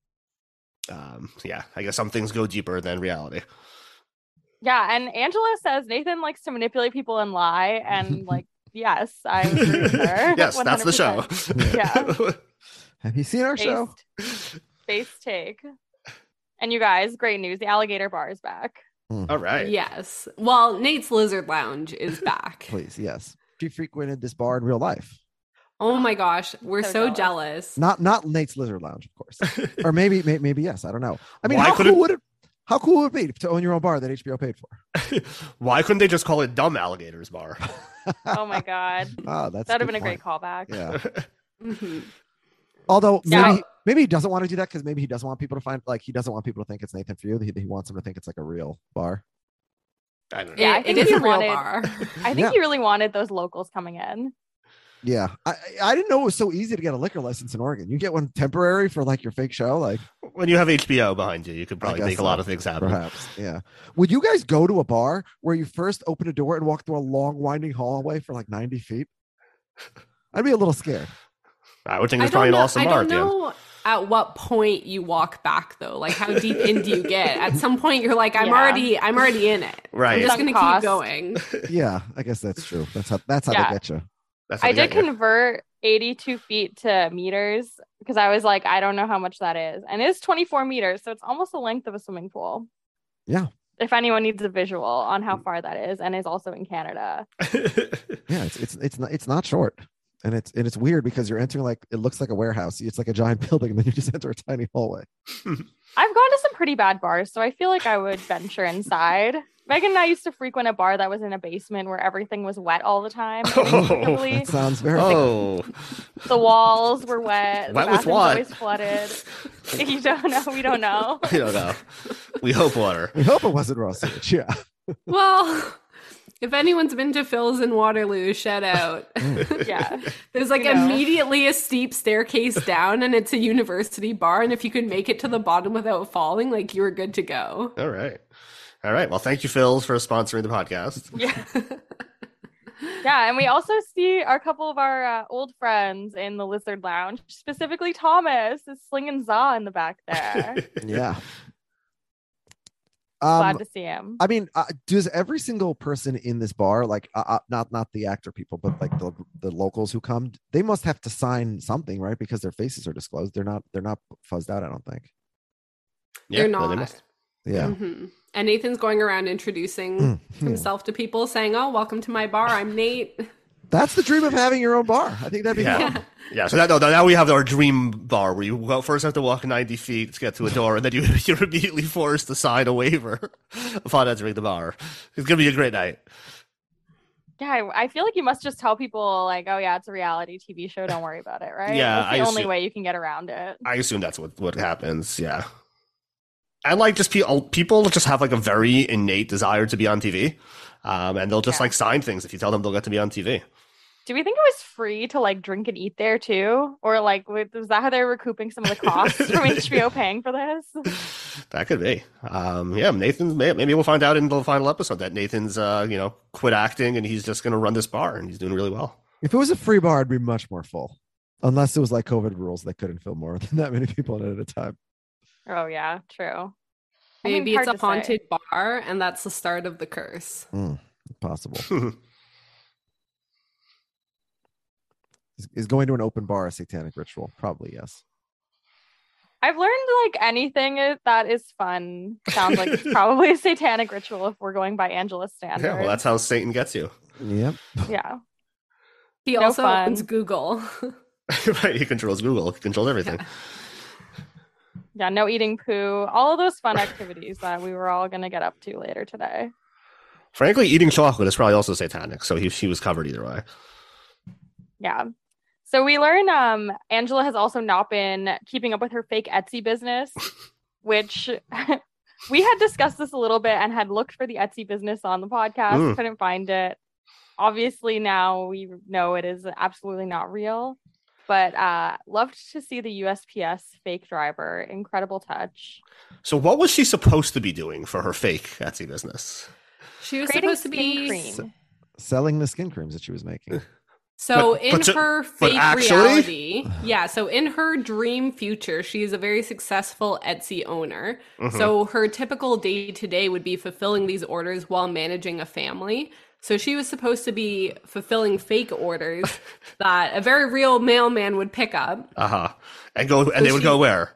Um, yeah, I guess some things go deeper than reality. Yeah, and Angela says Nathan likes to manipulate people and lie, and like yes, I agree with her. Yes, that's the show. one hundred percent. Yeah. Have you seen our show? Based, based take. And you guys, great news. The alligator bar is back. All right. Yes. Well, Nate's Lizard Lounge is back. Please, yes. She frequented this bar in real life. Oh my gosh, we're so, So jealous. jealous. Not not Nate's Lizard Lounge, of course, or maybe, maybe maybe yes. I don't know. I mean, Why how couldn't- cool would it? How cool would it be to own your own bar that H B O paid for? Why couldn't they just call it Dumb Alligators Bar? Oh my god, Oh, that's that'd have good been a great point. callback. Yeah. Mhm. Although Yeah. maybe maybe he doesn't want to do that because maybe he doesn't want people to find like he doesn't want people to think it's Nathan For You. He, he wants them to think it's like a real bar. I don't know. Yeah, I It- think it is he a real wanted- bar. I think Yeah. he really wanted those locals coming in. Yeah, I I didn't know it was so easy to get a liquor license in Oregon. You get one temporary for like your fake show, like When you have H B O behind you, you could probably guess make a so. lot of things happen. perhaps. Yeah. Would you guys go to a bar where you first open a door and walk through a long winding hallway for like ninety feet? I'd be a little scared. I would think I it's don't probably an know, awesome I bar don't at the end. know at what point you walk back though. Like how deep in do you get? At some point you're like, I'm Yeah. already I'm already in it. Right. I'm just Sunk gonna cost. keep going. Yeah, I guess that's true. That's how that's how Yeah. they get you. That's how I they did get you. convert eighty-two feet to meters because I was like, I don't know how much that is. And it's twenty-four meters. So it's almost the length of a swimming pool. Yeah. If anyone needs a visual on how far that is, and is also in Canada. Yeah, it's it's it's not it's not short. And it's and it's weird because you're entering like it looks like a warehouse. It's like a giant building, and then you just enter a tiny hallway. I've gone to some pretty bad bars, so I feel like I would venture inside. Megan and I used to frequent a bar that was in a basement where everything was wet all the time. Inexplicably. That sounds very Oh, The walls were wet. The Wet with bathrooms what? always flooded. You don't know. We don't know. I don't know. We hope water. We hope it wasn't raw sewage. Yeah. Well, if anyone's been to Phil's in Waterloo, shout out. Yeah. There's like You know. immediately a steep staircase down, and it's a university bar. And if you could make it to the bottom without falling, like you were good to go. All right. All right. Well, thank you, Phils, for sponsoring the podcast. Yeah. Yeah, and we also see a couple of our uh, old friends in the Lizard Lounge, specifically Thomas is slinging za in the back there. Yeah. Glad Um, to see him. I mean, uh, does every single person in this bar, like uh, uh, not not the actor people, but like the the locals who come, they must have to sign something, right? Because their faces are disclosed. They're not they're not fuzzed out. I don't think. They're no, they not. must. Yeah. Mhm. And Nathan's going around introducing Mm, yeah. himself to people, saying, "Oh, welcome to my bar. I'm Nate." That's the dream of having your own bar. I think that'd be Yeah. fun. Yeah, so that, no, now we have our dream bar where you go, first have to walk ninety feet to get to a door, and then you, you're immediately forced to sign a waiver upon entering the bar. It's going to be a great night. Yeah, I, I feel like you must just tell people like, oh yeah, it's a reality T V show. Don't worry about it, right? Yeah, That's the I only assume- way you can get around it. I assume that's what, what happens, yeah. And like just people, people just have like a very innate desire to be on T V, um, and they'll just Yeah. like sign things if you tell them they'll get to be on T V. Do we think it was free to like drink and eat there too, or like was that how they were recouping some of the costs from H B O paying for this? That could be. Um, yeah, Nathan. may- Maybe we'll find out in the final episode that Nathan's, uh, you know, quit acting and he's just going to run this bar and he's doing really well. If it was a free bar, it'd be much more full. Unless it was like COVID rules, they couldn't fill more than that many people in it at a time. Oh yeah, true. I mean, Maybe it's hard a to say. haunted bar, and that's the start of the curse. Mm, possible. Is, is going to an open bar a satanic ritual? Probably yes. I've learned like anything i- that is fun sounds like it's probably a satanic ritual if we're going by Angela's standards. Yeah, well, that's how Satan gets you. Yep. Yeah. He No also fun. owns Google. Right, he controls Google. He controls everything. Yeah, no eating poo, all of those fun activities that we were all going to get up to later today. Frankly, eating chocolate is probably also satanic, so he he was covered either way. Yeah. So we learn um Angela has also not been keeping up with her fake Etsy business, which we had discussed this a little bit and had looked for the Etsy business on the podcast, Mm. couldn't find it. Obviously now we know it is absolutely not real, but uh loved to see the U S P S fake driver. Incredible touch. So, what was she supposed to be doing for her fake Etsy business? She was Creating supposed to skin be cream. Selling the skin creams that she was making. So But- in but so- her but fake actually- reality, yeah, so in her dream future, she is a very successful Etsy owner. Mhm. So her typical day to day would be fulfilling these orders while managing a family. So she was supposed to be fulfilling fake orders that a very real mailman would pick up. Uh huh. And go, and they would she- go where?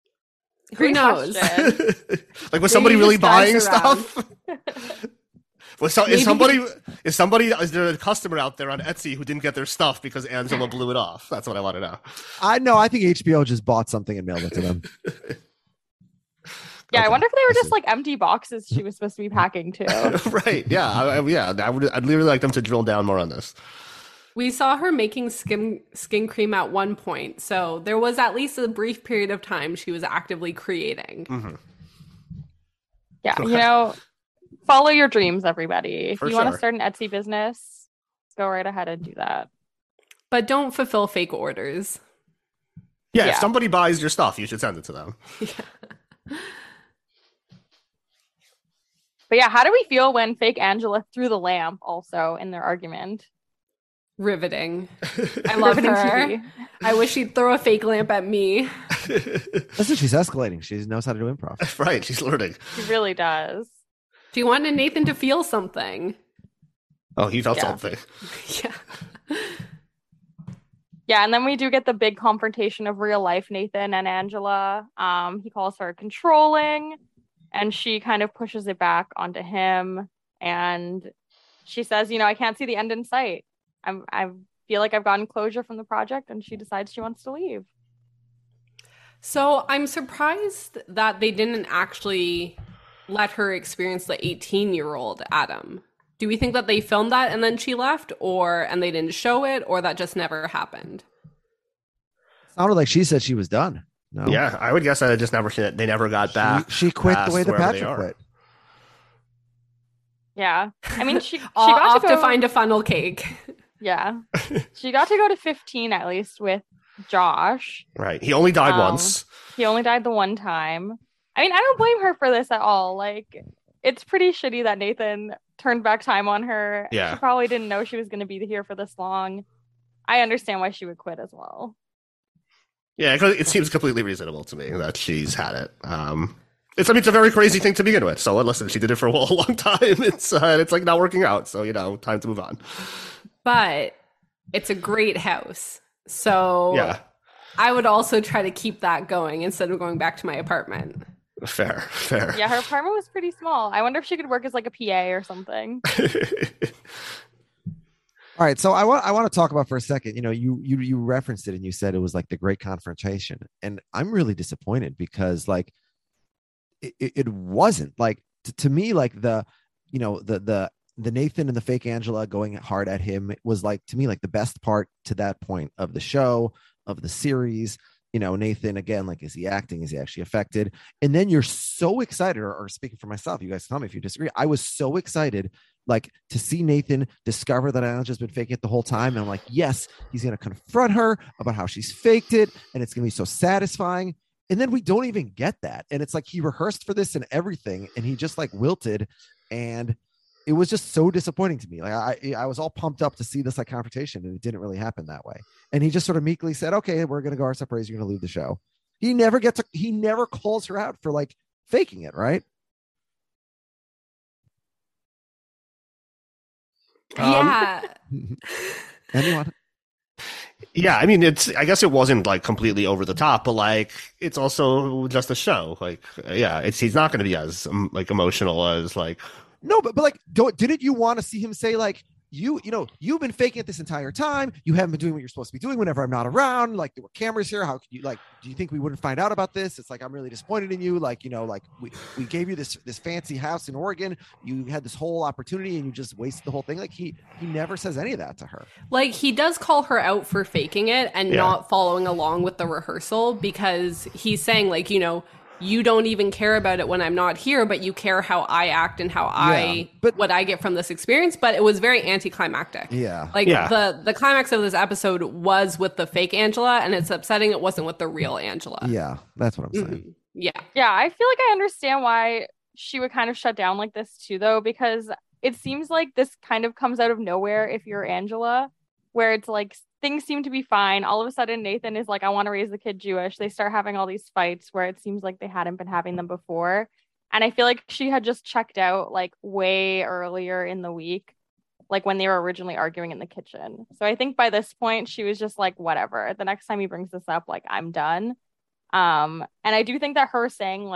Who Great knows? question. Like, was somebody Maybe really just drives buying around. stuff? Was so, is Maybe- somebody is somebody is there a customer out there on Etsy who didn't get their stuff because Angela blew it off? That's what I want to know. I know. I think H B O just bought something and mailed it to them. Yeah, Okay, I wonder if they I were see. just like empty boxes she was supposed to be packing too. Right? Yeah, I, I- yeah. I would. I'd really like them to drill down more on this. We saw her making skin skin cream at one point, so there was at least a brief period of time she was actively creating. Mm-hmm. Yeah, you know, follow your dreams, everybody. If For you want to sure. start an Etsy business, go right ahead and do that. But don't fulfill fake orders. Yeah, Yeah. if somebody buys your stuff, you should send it to them. But yeah, how do we feel when fake Angela threw the lamp also in their argument? Riveting. I love Riveting her. T V. I wish she'd throw a fake lamp at me. Listen, she's escalating. She knows how to do improv. Right? She's learning. She really does. She wanted Nathan to feel something. Oh, he felt Yeah. something. Yeah. Yeah, and then we do get the big confrontation of real life Nathan and Angela. Um, he calls her controlling, and she kind of pushes it back onto him. And she says, you know, I can't see the end in sight. I'm, I feel like I've gotten closure from the project, and she decides she wants to leave. So I'm surprised that they didn't actually let her experience the eighteen-year-old Adam. Do we think that they filmed that and then she left, or and they didn't show it, or that just never happened? Sounded like she said she was done. No. Yeah, I would guess that it just never. They never got back. She, she quit the past way that wherever they Patrick are. quit. Yeah, I mean, she she All got off to to, go. find a funnel cake. Yeah, she got to go to fifteen at least with Josh. Right. He only died Um, once. He only died the one time. I mean, I don't blame her for this at all. Like, it's pretty shitty that Nathan turned back time on her. Yeah. She probably didn't know she was going to be here for this long. I understand why she would quit as well. Yeah, 'cause it seems completely reasonable to me that she's had it. Um, it's I mean it's a very crazy thing to begin with. So listen, she did it for a long time. It's uh, it's like not working out. So you know, time to move on. But it's a great house. So Yeah, I would also try to keep that going instead of going back to my apartment. fair, fair. Yeah, her apartment was pretty small. I wonder if she could work as like a P A or something. All right, so I want I want to talk about for a second. You know, you you you referenced it and you said it was like the great confrontation, and I'm really disappointed because like it, it it wasn't like to, to me like the you know the the the Nathan and the fake Angela going hard at him was like to me like the best part to that point of the show, of the series. You know, Nathan again, like, is he acting? Is he actually affected? And then you're so excited, or, or speaking for myself, you guys tell me if you disagree. I was so excited, like, to see Nathan discover that Angela's been faking it the whole time. And I'm like, yes, he's going to confront her about how she's faked it. And it's going to be so satisfying. And then we don't even get that. And it's like he rehearsed for this and everything. And he just like wilted. And it was just so disappointing to me. Like I, I was all pumped up to see this like confrontation, and it didn't really happen that way. And he just sort of meekly said, "Okay, we're gonna go our separate ways. You're gonna leave the show." He never gets. To, he never calls her out for like faking it, right? Um, Yeah. Anyone? Yeah, I mean, it's. I guess it wasn't like completely over the top, but like it's also just a show. Like, yeah, it's he's not going to be as um, like emotional as like. No, but but like, don't didn't you want to see him say like, you you know you've been faking it this entire time. You haven't been doing what you're supposed to be doing whenever I'm not around. Like there were cameras here. How could you like? Do you think we wouldn't find out about this? It's like I'm really disappointed in you. Like you know, like we, we gave you this this fancy house in Oregon. You had this whole opportunity and you just wasted the whole thing. Like he he never says any of that to her. Like he does call her out for faking it and Yeah. not following along with the rehearsal, because he's saying like, you know, you don't even care about it when I'm not here, but you care how I act and how I but- what I get from this experience. But it was very anticlimactic. Yeah. Like Yeah. the the climax of this episode was with the fake Angela, and it's upsetting it wasn't with the real Angela. Yeah, that's what I'm saying. Mhm. Yeah. Yeah, I feel like I understand why she would kind of shut down like this too, though, because it seems like this kind of comes out of nowhere if you're Angela, where it's like things seem to be fine. All of a sudden, Nathan is like, I want to raise the kid Jewish. They start having all these fights where it seems like they hadn't been having them before. And I feel like she had just checked out like way earlier in the week, like when they were originally arguing in the kitchen. So I think by this point, she was just like, whatever. The next time he brings this up, like, I'm done. Um, and I do think that her saying like,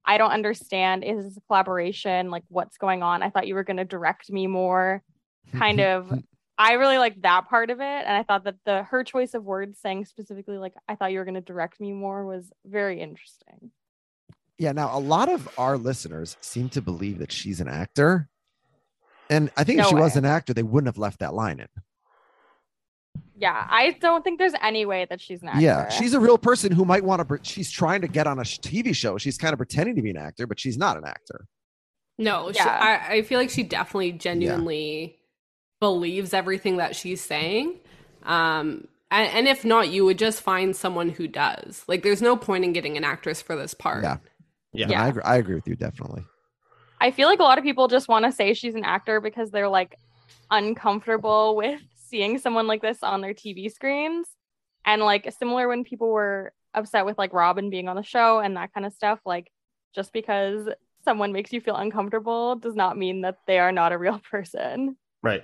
I don't understand. Is this a collaboration? Like, what's going on? I thought you were going to direct me more. Kind of. I really like that part of it. And I thought that the her choice of words saying specifically, like, I thought you were going to direct me more was very interesting. Yeah. Now, a lot of our listeners seem to believe that she's an actor. And I think No if she way. was an actor, they wouldn't have left that line in. Yeah, I don't think there's any way that she's an actor. Yeah, she's a real person who might want to. She's trying to get on a sh- T V show. She's kind of pretending to be an actor, but she's not an actor. No, she, Yeah. I, I feel like she definitely genuinely believes everything that she's saying. Um, and, and if not, you would just find someone who does. Like, there's no point in getting an actress for this part. Yeah, Yeah. No, I, agree, I agree with you definitely. I feel like a lot of people just want to say she's an actor because they're like uncomfortable with seeing someone like this on their T V screens. And like similar when people were upset with like Robin being on the show and that kind of stuff, like just because someone makes you feel uncomfortable does not mean that they are not a real person. Right.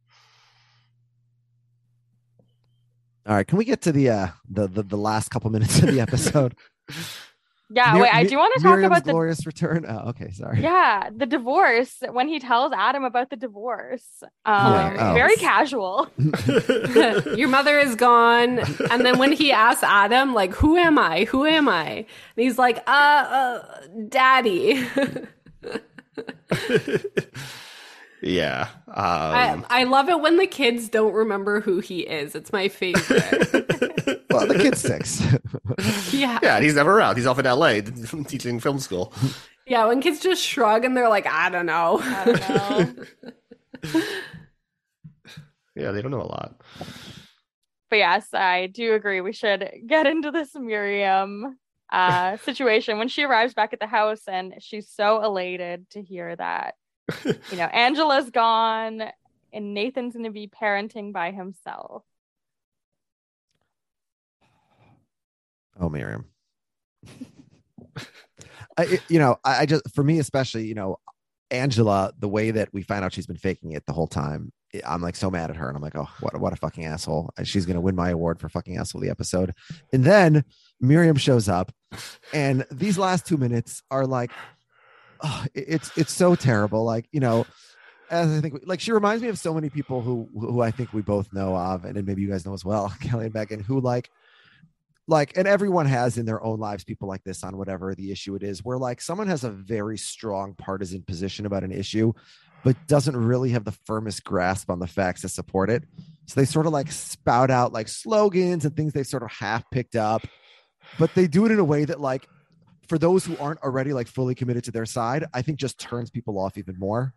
All right, can we get to the uh the the, the last couple minutes of the episode? Yeah, Mir- wait, I Mi- do want to talk Miriam's about the glorious return. Oh, okay, sorry. yeah, the divorce when he tells Adam about the divorce. Um Yeah. Oh. very casual. Your mother is gone. And then when he asks Adam, like, who am I? Who am I? And he's like, uh, uh daddy. Yeah. Um, I, I love it when the kids don't remember who he is. It's my favorite. Well, the kid's six. Yeah. yeah, and he's never around. He's off in L A teaching film school. Yeah, when kids just shrug and they're like, I don't know. I don't know. Yeah, they don't know a lot. But yes, I do agree. We should get into this Miriam uh, situation when she arrives back at the house and she's so elated to hear that, you know, Angela's gone and Nathan's going to be parenting by himself. Oh, Miriam. I, it- you know, I, I just, for me especially, you know, Angela, the way that we find out she's been faking it the whole time, I'm like so mad at her, and I'm like, oh, what, what a fucking asshole! And she's gonna win my award for fucking asshole of the episode. And then Miriam shows up, and these last two minutes are like, oh, it- it's it's so terrible. Like, you know, as I think, like, she reminds me of so many people who who I think we both know of, and then maybe you guys know as well, Kelly and Megan, who like. Like, and everyone has in their own lives people like this on whatever the issue it is, where like someone has a very strong partisan position about an issue, but doesn't really have the firmest grasp on the facts to support it. So they sort of like spout out like slogans and things they sort of half picked up, but they do it in a way that like, for those who aren't already like fully committed to their side, I think just turns people off even more.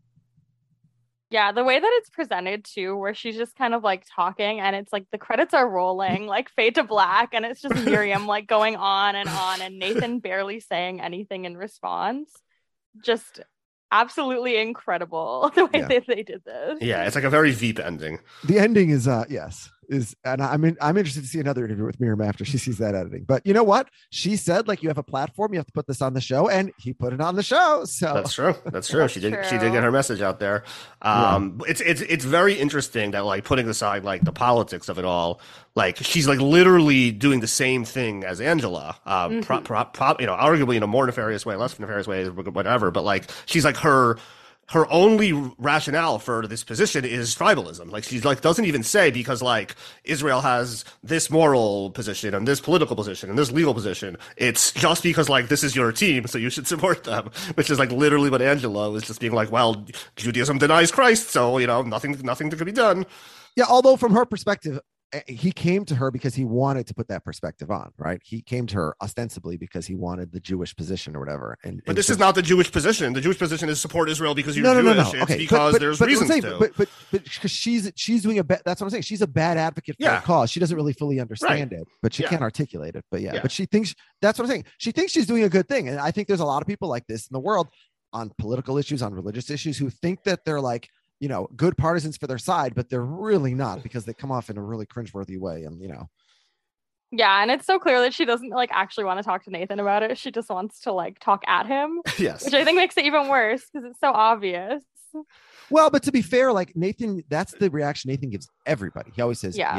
Yeah, the way that it's presented too, where she's just kind of like talking and it's like the credits are rolling, like fade to black, and it's just Miriam like going on and on and Nathan barely saying anything in response. Just absolutely incredible the way Yeah. that they did this. Yeah, it's like a very Veep ending. The ending is uh yes is and I'm in, I'm interested to see another interview with Miriam after she sees that editing. But you know what? She said like you have a platform, you have to put this on the show, and he put it on the show. So That's true. That's true. That's she did. She true. did get her message out there. Um, It's it's it's very interesting that like putting aside like the politics of it all, like she's like literally doing the same thing as Angela. Um, Mm-hmm. pro, pro, pro, you know, arguably in a more nefarious way, less nefarious way, whatever. But like she's like her. Her only rationale for this position is tribalism. Like she's like doesn't even say because like Israel has this moral position and this political position and this legal position. It's just because like this is your team, so you should support them. Which is like literally what Angela was just being like, well, Judaism denies Christ, so you know nothing, nothing that could be done. yeah, although from her perspective, eh, he came to her because he wanted to put that perspective on, right? He came to her ostensibly because he wanted the Jewish position or whatever. And But and this so- is not the Jewish position. The Jewish position is support Israel because you're no, no, Jewish. no, no. It's Okay, because but, but, there's but, reasons saying, to. But but but because she's she's doing a bad. That's what I'm saying. She's a bad advocate for Yeah. a cause. She doesn't really fully understand it, but she Yeah. can't articulate it. But yeah, Yeah. but she thinks that's what I'm saying. She thinks she's doing a good thing, and I think there's a lot of people like this in the world on political issues, on religious issues, who think that they're like, you know, good partisans for their side, but they're really not because they come off in a really cringeworthy way, and you know. Yeah, and it's so clear that she doesn't like actually want to talk to Nathan about it. She just wants to like talk at him, yes. which I think makes it even worse because it's so obvious. Well, but to be fair, like Nathan, that's the reaction Nathan gives everybody. He always says, Yeah. yeah,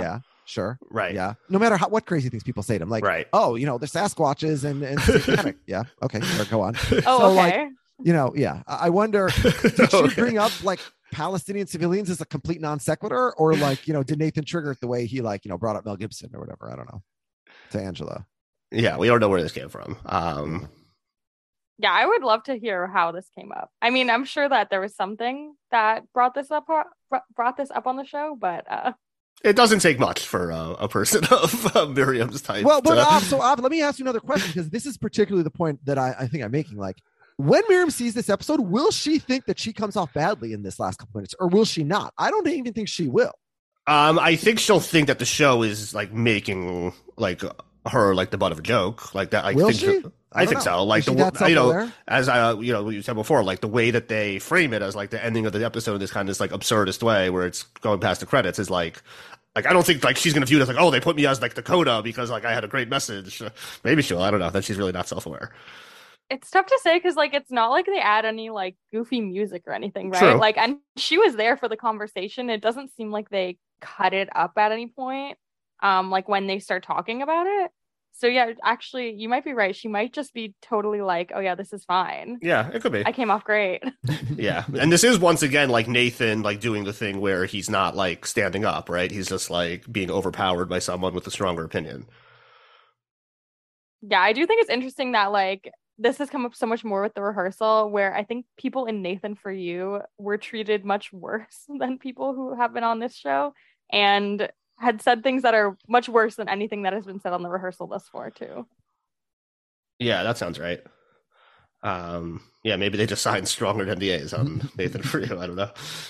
Sure. Right. Yeah. No matter how, what crazy things people say to him, like, Right. oh, you know, the Sasquatches and, and satanic. Yeah. Okay. Sure, go on. Oh, So, okay. like, you know, yeah. I I wonder, did she Okay. bring up like Palestinian civilians as a complete non sequitur, or like, you know, did Nathan trigger it the way he like, you know, brought up Mel Gibson or whatever? I don't know. To Angela. Yeah, we don't know where this came from. Um, Yeah, I would love to hear how this came up. I mean, I'm sure that there was something that brought this up brought this up on the show, but uh it doesn't take much for uh, a person of uh, Miriam's type. Well, but to- Av, so Av, let me ask you another question, because this is particularly the point that I, I think I'm making. Like, when Miriam sees this episode, will she think that she comes off badly in this last couple minutes, or will she not? I don't even think she will. Um, I think she'll think that the show is like making like her like the butt of a joke, like that. I Will think she? she'll- I, don't think know. so. Like Is she the that you know, self-aware? as I you know you said before, like the way that they frame it as like the ending of the episode, this kind of this like absurdist way where it's going past the credits is like. Like I don't think like she's gonna view it as like, oh, they put me as like Dakota because like I had a great message. Maybe she'll. I don't know. That she's really not self-aware. it's tough to say because like it's not like they add any like goofy music or anything, right? True. Like, and she was there for the conversation. It doesn't seem like they cut it up at any point, um, like when they start talking about it. So yeah, actually, you might be right. She might just be totally like, oh yeah, this is fine. Yeah, it could be. I came off great. Yeah, and this is once again like Nathan like doing the thing where he's not like standing up, right? He's just like being overpowered by someone with a stronger opinion. Yeah, I do think it's interesting that like this has come up so much more with the rehearsal, where I think people in Nathan For You were treated much worse than people who have been on this show, and had said things that are much worse than anything that has been said on the rehearsal thus far too. Yeah, that sounds right. Um, yeah, maybe they just signed stronger N D As on Nathan For You. I don't know.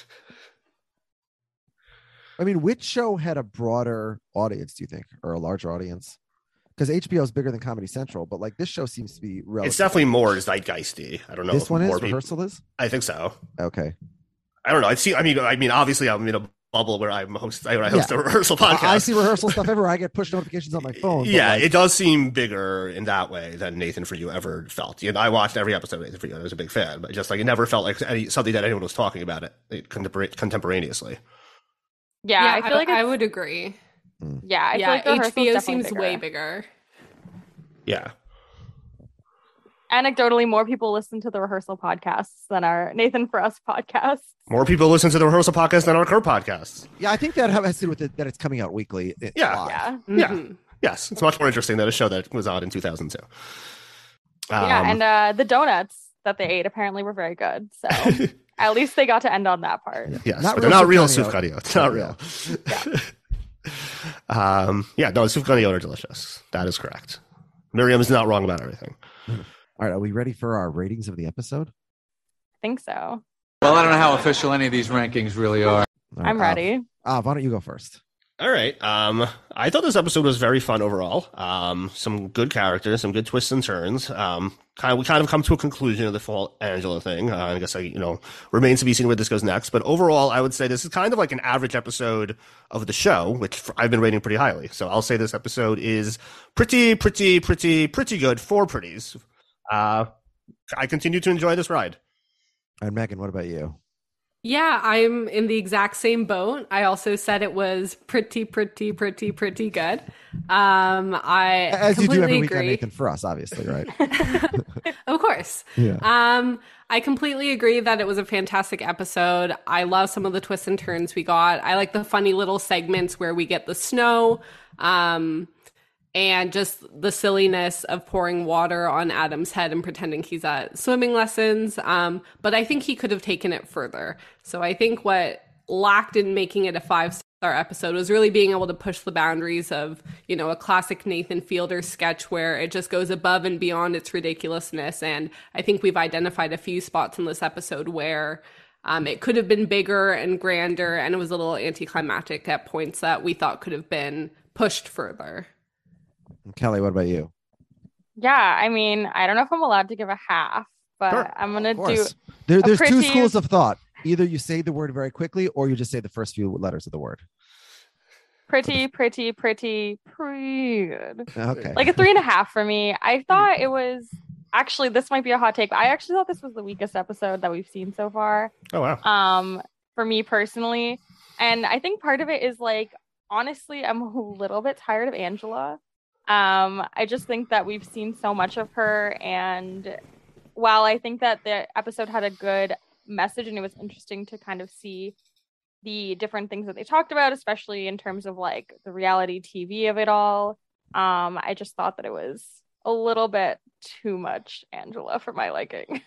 I mean, which show had a broader audience, do you think, or a larger audience? Because H B O is bigger than Comedy Central, but like this show seems to be relatively. It's definitely more zeitgeisty. I don't know. This if one is more people- rehearsal is I think so. okay. I don't know. I see. I mean, I mean, obviously, I'm in a bubble where I'm host. I host a rehearsal podcast. I, I see rehearsal stuff everywhere. I get push notifications on my phone. but, Yeah, like, it does seem bigger in that way than Nathan For You ever felt. You know, I watched every episode of Nathan For You. I was a big fan, but just like it never felt like any, something that anyone was talking about it, it contempor- contemporaneously. Yeah, yeah, I feel like I it's, would agree. yeah, I feel yeah, like the rehearsal H B O is definitely seems bigger. way bigger. Yeah. Anecdotally, more people listen to the rehearsal podcasts than our Nathan For Us podcast. More people listen to the rehearsal podcast than our current podcasts. yeah, I think that has to do with it that it's coming out weekly. It- Yeah. live. Yeah. Yeah. Mhm. Yes, it's much more interesting than a show that was on in two thousand two. Um, Yeah, and uh, the donuts that they ate apparently were very good. So at least they got to end on that part. yes, Not but they're real not real Sufganio. Sufganio. It's not Yeah. real. um, yeah, no, Sufganio are delicious. That is correct. Miriam is not wrong about everything. All right, are we ready for our ratings of the episode? I think so. Well, I don't know how official any of these rankings really are. All right, I'm Av. ready. Av, why don't you go first? All right. Um, I thought this episode was very fun overall. Um, some good characters, some good twists and turns. Um, kind of, we kind of come to a conclusion of the full Angela thing. Uh, I guess I, you know, remains to be seen where this goes next. But overall, I would say this is kind of like an average episode of the show, which I've been rating pretty highly. So I'll say this episode is pretty, pretty, pretty, pretty good. Four pretties. Uh, I continue to enjoy this ride. And Megan, what about you? Yeah, I'm in the exact same boat. I also said it was pretty, pretty, pretty, pretty good. Um, I As you do completely every week on agree. Nathan For Us, obviously, right? Of course. Yeah. Um, I completely agree that it was a fantastic episode. I love some of the twists and turns we got. I like the funny little segments where we get the snow, um, and just the silliness of pouring water on Adam's head and pretending he's at swimming lessons. Um, but I think he could have taken it further. So I think what lacked in making it a five-star episode was really being able to push the boundaries of, you know, a classic Nathan Fielder sketch where it just goes above and beyond its ridiculousness. And I think we've identified a few spots in this episode where um, it could have been bigger and grander, and it was a little anticlimactic at points that we thought could have been pushed further. Kelly, what about you? Yeah, I mean, I don't know if I'm allowed to give a half, but Sure. I'm gonna Of do course. There, a there's two pretty- schools of thought. Either you say the word very quickly or you just say the first few letters of the word. pretty, pretty, pretty, pretty good. Okay. Like a three and a half for me. I thought it was actually, this might be a hot take, but I actually thought this was the weakest episode that we've seen so far. Oh, wow. Um, for me personally. And I think part of it is like honestly, I'm a little bit tired of Angela. Um, I just think that we've seen so much of her, and while I think that the episode had a good message and it was interesting to kind of see the different things that they talked about, especially in terms of like the reality T V of it all, um, I just thought that it was a little bit too much Angela for my liking.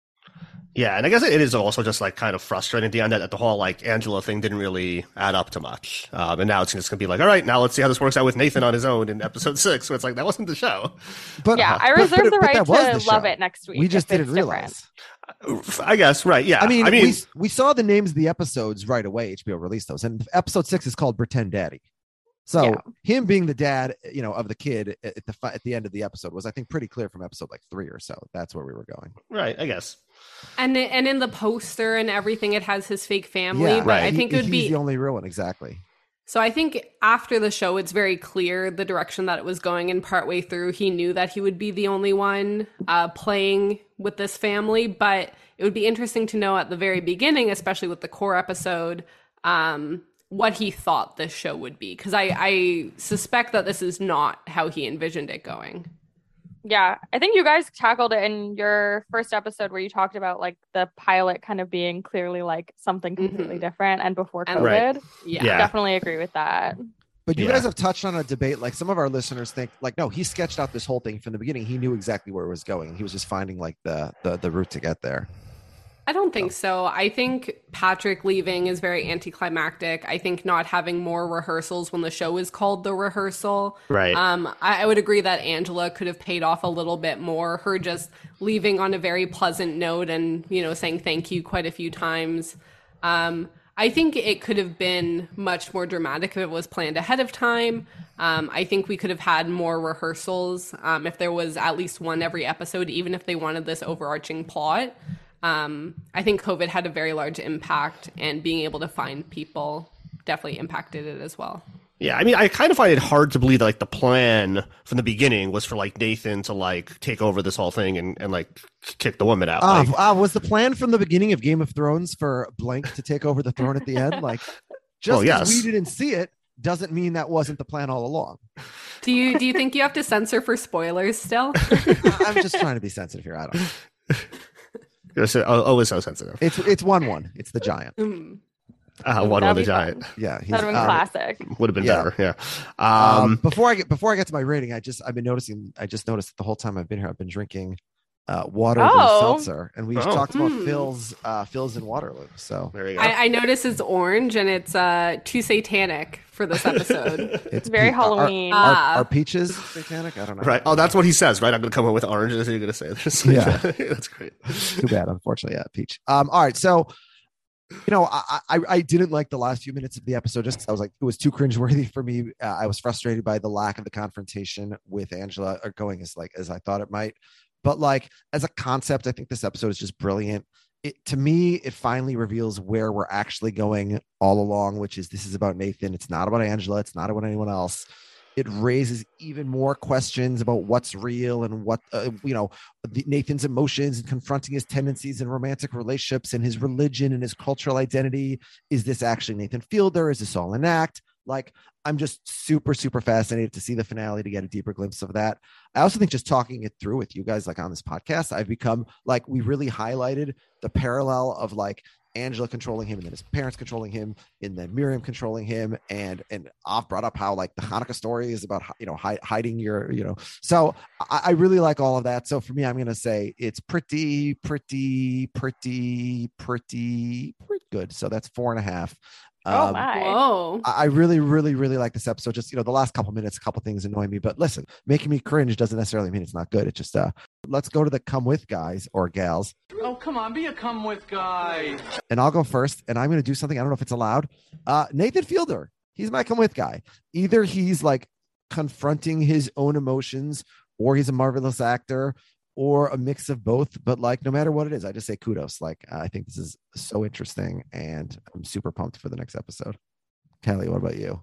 Yeah, and I guess it is also just like kind of frustrating at the end that the whole like Angela thing didn't really add up to much. Um, and now it's just gonna be like, all right, now let's see how this works out with Nathan on his own in episode six. So it's like that wasn't the show. But yeah, I but- reserve but- the but right that was to the love show. it next week. We just if didn't it's different. realize. I guess, right? Yeah, I mean, I mean, we we saw the names of the episodes right away. H B O released those, and episode six is called "Pretend Daddy." So Yeah. him being the dad, you know, of the kid at the fi- at the end of the episode was, I think, pretty clear from episode like three or so. That's where we were going. right? I guess. And it- and in the poster and everything, it has his fake family. Yeah, But right. I think He- it would he's be the only real one, exactly. so. I think after the show, it's very clear the direction that it was going. And partway through, he knew that he would be the only one uh, playing with this family. But it would be interesting to know at the very beginning, especially with the core episode, um, what he thought this show would be. Because I, I suspect that this is not how he envisioned it going. Yeah, I think you guys tackled it in your first episode where you talked about like the pilot kind of being clearly like something completely Mhm. different and before And- COVID. Right. Yeah. Yeah. Definitely agree with that. But you Yeah. guys have touched on a debate. Like some of our listeners think, like, no, he sketched out this whole thing from the beginning. He knew exactly where it was going. He was just finding like the the, the route to get there. I don't think so. I think Patrick leaving is very anticlimactic. I think not having more rehearsals when the show is called The Rehearsal. Right. Um, I, I would agree that Angela could have paid off a little bit more. Her just leaving on a very pleasant note and, you know, saying thank you quite a few times. Um, I think it could have been much more dramatic if it was planned ahead of time. Um, I think we could have had more rehearsals um, if there was at least one every episode, even if they wanted this overarching plot. Um, I think COVID had a very large impact, and being able to find people definitely impacted it as well. Yeah, I mean, I kind of find it hard to believe that like the plan from the beginning was for like Nathan to like take over this whole thing and, and like kick the woman out. Uh, Like, uh, was the plan from the beginning of Game of Thrones for Blank to take over the throne at the end? Like, just Well, because yes. we didn't see it doesn't mean that wasn't the plan all along. Do you do you think you have to censor for spoilers still? I'm just trying to be sensitive here. I don't. You're so- oh, always so sensitive. It's it's one one. It's the giant. Mm. Uh, one That'd with the be giant fun. Yeah, he's, That'd have been um, classic. would have been Yeah. better. Yeah. Um, Um, before I get before I get to my rating, I just I've been noticing. I just noticed that the whole time I've been here, I've been drinking uh, Waterloo Oh. seltzer, and we Oh. talked about Hmm. Phil's uh, Phil's in Waterloo. So there you go. I, I notice it's orange and it's uh, too satanic for this episode. it's Very pe- are- Halloween. Are, Ah. are peaches satanic? I don't know. Right. Oh, that's what he says, right? I'm going to come in with oranges. You're going to say this. Yeah. That's great. Too bad, unfortunately. Yeah, peach. Um, all right, so you know, I, I I didn't like the last few minutes of the episode just because I was like, it was too cringeworthy for me. Uh, I was frustrated by the lack of the confrontation with Angela or going as like as I thought it might. But like as a concept, I think this episode is just brilliant. It to me, it finally reveals where we're actually going all along, which is this is about Nathan. It's not about Angela. It's not about anyone else. It raises even more questions about what's real and what, uh, you know, the, Nathan's emotions and confronting his tendencies in romantic relationships and his religion and his cultural identity. Is this actually Nathan Fielder? Is this all an act? Like, I'm just super, super fascinated to see the finale to get a deeper glimpse of that. I also think just talking it through with you guys, like on this podcast, I've become like, we really highlighted the parallel of like Angela controlling him and then his parents controlling him and then Miriam controlling him. And, and I've brought up how like the Hanukkah story is about, you know, hi- hiding your, you know, so I, I really like all of that. So for me, I'm going to say it's pretty, pretty, pretty, pretty, pretty good. So that's four and a half. Oh Um, my. Whoa. I I really, really, really like this episode. Just, you know, the last couple minutes, a couple things annoy me, but listen, making me cringe doesn't necessarily mean it's not good. It just, uh, let's go to the come with guys or gals. Oh, come on, be a come with guy. And I'll go first. And I'm going to do something. I don't know if it's allowed. Uh, Nathan Fielder. He's my come with guy. Either he's like confronting his own emotions or he's a marvelous actor or a mix of both. But like, no matter what it is, I just say kudos. Like, I think this is so interesting and I'm super pumped for the next episode. Kelly, what about you?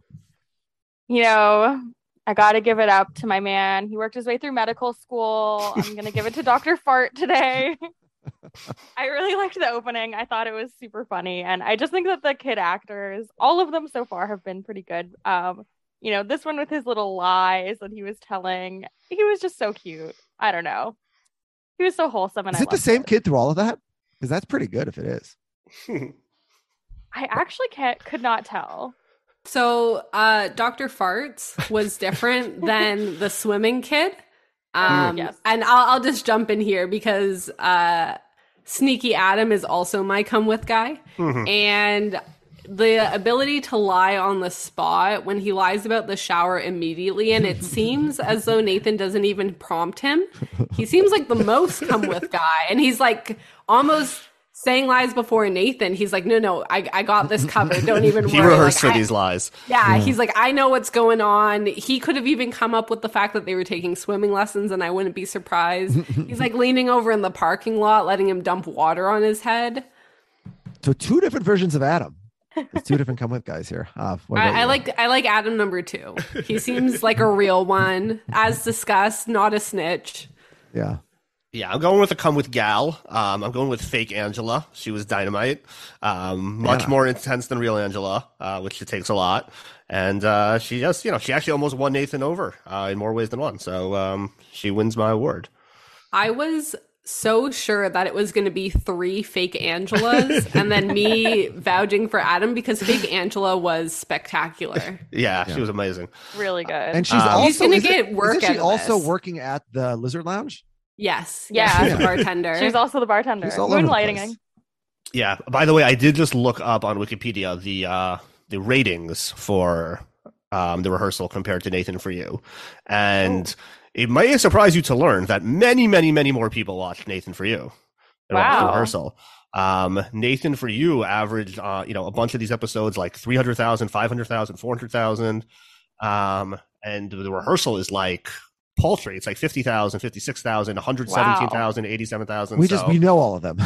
You know, I got to give it up to my man. He worked his way through medical school. I'm going to give it to Doctor Fart today. I really liked the opening. I thought it was super funny. And I just think that the kid actors, all of them so far have been pretty good. Um, you know, this one with his little lies that he was telling, he was just so cute. I don't know. He was so wholesome. And Is I it the loved same it. kid through all of that? Because that's pretty good if it is. I actually can't could not tell. So uh, Doctor Farts was different than the swimming kid. Um, Yes. And I'll, I'll just jump in here because uh, Sneaky Adam is also my come with guy. And the ability to lie on the spot when he lies about the shower immediately, and it seems as though Nathan doesn't even prompt him. He seems like the most come with guy, and he's like almost saying lies before Nathan. He's like, no, no, I, I got this covered. Don't even He worry. rehearsed Like, for I- these lies. Yeah, he's like, I know what's going on. He could have even come up with the fact that they were taking swimming lessons, and I wouldn't be surprised. He's like leaning over in the parking lot, letting him dump water on his head. So two different versions of Adam. There's two different come with guys here. Uh, what about I, I you? like I like Adam number two. He seems like a real one, as discussed, not a snitch. Yeah. Yeah, I'm going with a come with gal. Um, I'm going with fake Angela. She was dynamite. Um, much Yeah. more intense than real Angela, uh, which it takes a lot. And uh, she just, you know, she actually almost won Nathan over uh, in more ways than one. So um, she wins my award. I was so sure that it was going to be three fake Angelas, and then me vouching for Adam because fake Angela was spectacular. Yeah, she was amazing. Really good. And she's Um, also He's gonna isn't- get work Isn't she out of also this. working at the Lizard Lounge? Yes, Yeah. she's a bartender. She's also the bartender. She's all over the Moonlighting. place. Yeah. By the way, I did just look up on Wikipedia the uh, the ratings for um, the rehearsal compared to Nathan for You, and it might surprise you to learn that many, many, many more people watched Nathan for You than watched the Wow. rehearsal. Um, Nathan for You averaged, uh, you know, a bunch of these episodes like three hundred thousand, five hundred thousand, four hundred thousand, um, and the rehearsal is like paltry. It's like fifty thousand, fifty-six thousand, one hundred seventeen thousand, eighty-seven thousand. We just so. we know all of them.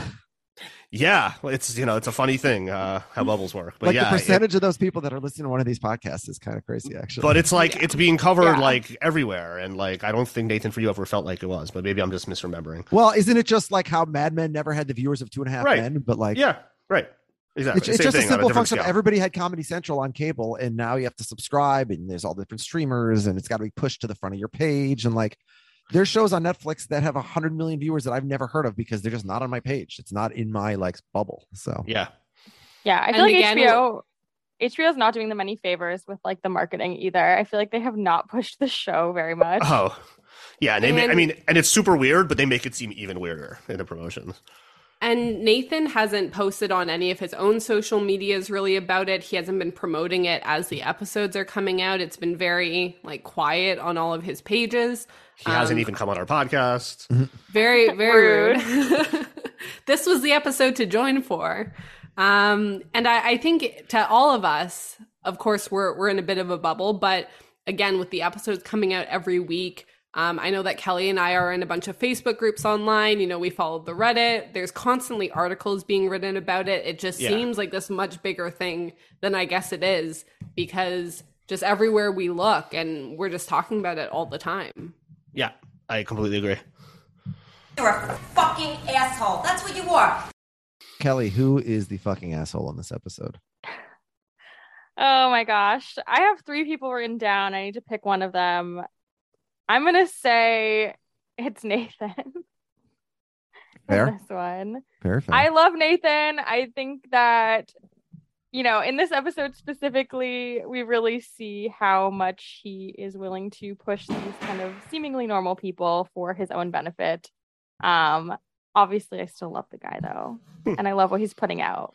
Yeah, well, it's you know it's a funny thing uh, how bubbles work, but like yeah, the it- percentage of those people that are listening to one of these podcasts is kind of crazy, actually. but it's like it's being covered Yeah. like everywhere, and like I don't think Nathan for You ever felt like it was, but maybe I'm just misremembering. well, isn't it just like how Mad Men never had the viewers of Two and a Half Right. Men? But like, Yeah, right, exactly. it's, it's Same just a thing on simple different function. scale. Everybody had Comedy Central on cable, and now you have to subscribe, and there's all different streamers, and it's got to be pushed to the front of your page, and like. There's shows on Netflix that have a hundred million viewers that I've never heard of because they're just not on my page. It's not in my like bubble. So Yeah, Yeah, I And feel like again, H B O H B O is not doing them any favors with like the marketing either. I feel like they have not pushed the show very much. oh, yeah. And they ma- I And- mean, and it's super weird, but they make it seem even weirder in the promotions. And Nathan hasn't posted on any of his own social medias really about it. He hasn't been promoting it as the episodes are coming out. It's been very like quiet on all of his pages. He hasn't Um, even come on our podcast. Very, very rude. Rude. This was the episode to join for. Um, and I, I think to all of us, of course, we're we're in a bit of a bubble, but again, with the episodes coming out every week, um, I know that Kelly and I are in a bunch of Facebook groups online. You know, we follow the Reddit. There's constantly articles being written about it. It just Yeah. seems like this much bigger thing than I guess it is because just everywhere we look and we're just talking about it all the time. Yeah, I completely agree. You're a fucking asshole. That's what you are. Kelly, who is the fucking asshole in this episode? Oh my gosh. I have three people written down. I need to pick one of them. I'm gonna say it's Nathan. Fair. In this one. Fair, fair. I love Nathan. I think that, you know, in this episode specifically, we really see how much he is willing to push these kind of seemingly normal people for his own benefit. Um, obviously, I still love the guy though, and I love what he's putting out.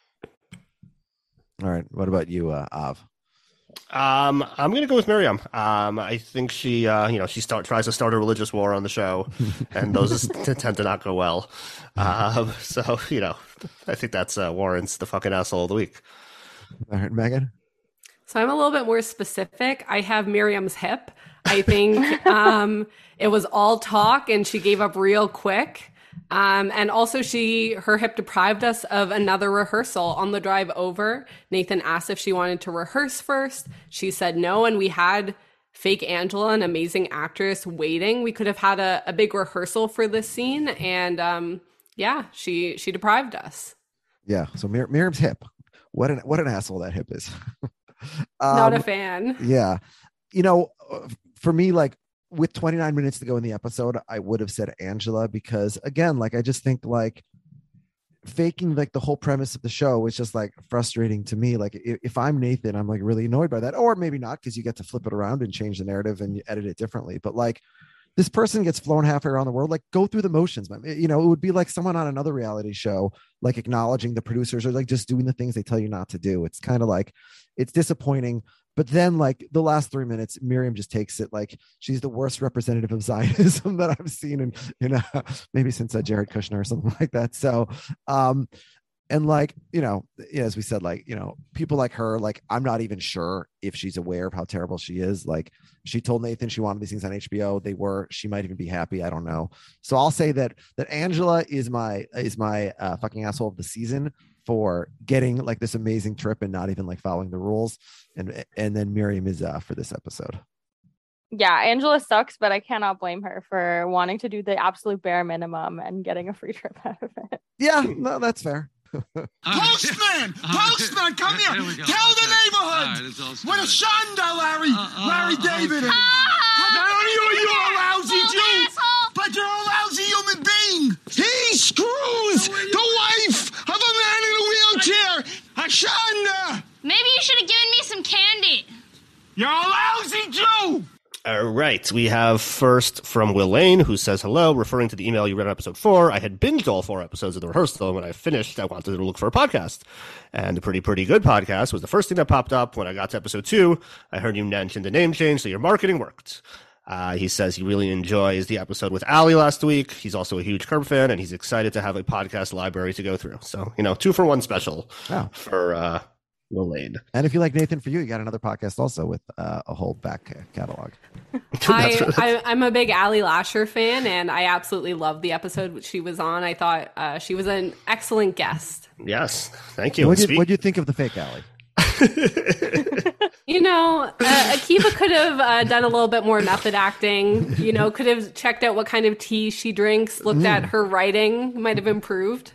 All right. What about you, uh, Av? Um, I'm gonna go with Miriam. Um, I think she, uh, you know, she start tries to start a religious war on the show, and those is- tend to not go well. Um, so you know, I think that's uh, warrants the fucking asshole of the week. All right, Megan. So I'm a little bit more specific. I have Miriam's hip. I think um, it was all talk and she gave up real quick. Um, and also she, her hip deprived us of another rehearsal on the drive over. Nathan asked if she wanted to rehearse first. She said no. And we had fake Angela, an amazing actress, waiting. We could have had a, a big rehearsal for this scene. And um, yeah, she she deprived us. Yeah. So Mir- Miriam's hip. What an what an asshole that hip is. um, Not a fan. Yeah. You know, for me, like with twenty-nine minutes to go in the episode, I would have said Angela because again, like I just think like faking like the whole premise of the show is just like frustrating to me. Like if, if I'm Nathan, I'm like really annoyed by that, or maybe not because you get to flip it around and change the narrative and you edit it differently. But like this person gets flown halfway around the world, like go through the motions, man. You know, it would be like someone on another reality show, like acknowledging the producers or like just doing the things they tell you not to do. It's kind of like, it's disappointing. But then like the last three minutes, Miriam just takes it like she's the worst representative of Zionism that I've seen in, you know, maybe since uh, Jared Kushner or something like that. So, um, and like, you know, as we said, like, you know, people like her, like, I'm not even sure if she's aware of how terrible she is. Like she told Nathan she wanted these things on H B O. They were, she might even be happy. I don't know. So I'll say that, that Angela is my, is my uh, fucking asshole of the season for getting like this amazing trip and not even like following the rules. And, and then Miriam is uh, for this episode. Yeah, Angela sucks, but I cannot blame her for wanting to do the absolute bare minimum and getting a free trip out of it. Yeah, no, that's fair. Postman! Postman, come here! Tell the neighborhood! What a shanda, Larry! Uh, uh, Larry uh, David! okay. Ah, not only are you a lousy Jew, asshole. but you're a lousy human being! He screws the wife of a man in a wheelchair! A shanda! Maybe you should have given me some candy. You're a lousy Jew! All right. We have first from Will Lane, who says, hello, referring to the email you read on episode four. I had binged all four episodes of the rehearsal, and when I finished, I wanted to look for a podcast. And a pretty, pretty good podcast was the first thing that popped up. When I got to episode two, I heard you mention the name change, so your marketing worked. Uh, he says he really enjoys the episode with Ali last week. He's also a huge Curb fan, and he's excited to have a podcast library to go through. So, you know, two for one special oh. for uh, Will Lane. And if you like Nathan For You, you got another podcast also with uh, a whole back catalog. I, I, I'm a big Ali Lasher fan, and I absolutely loved the episode which she was on. I thought uh, she was an excellent guest. Yes, thank you. What do you, you think of the fake Ali? You know, uh, Akiva could have uh, done a little bit more method acting. You know, could have checked out what kind of tea she drinks, looked mm. at her writing, might have improved.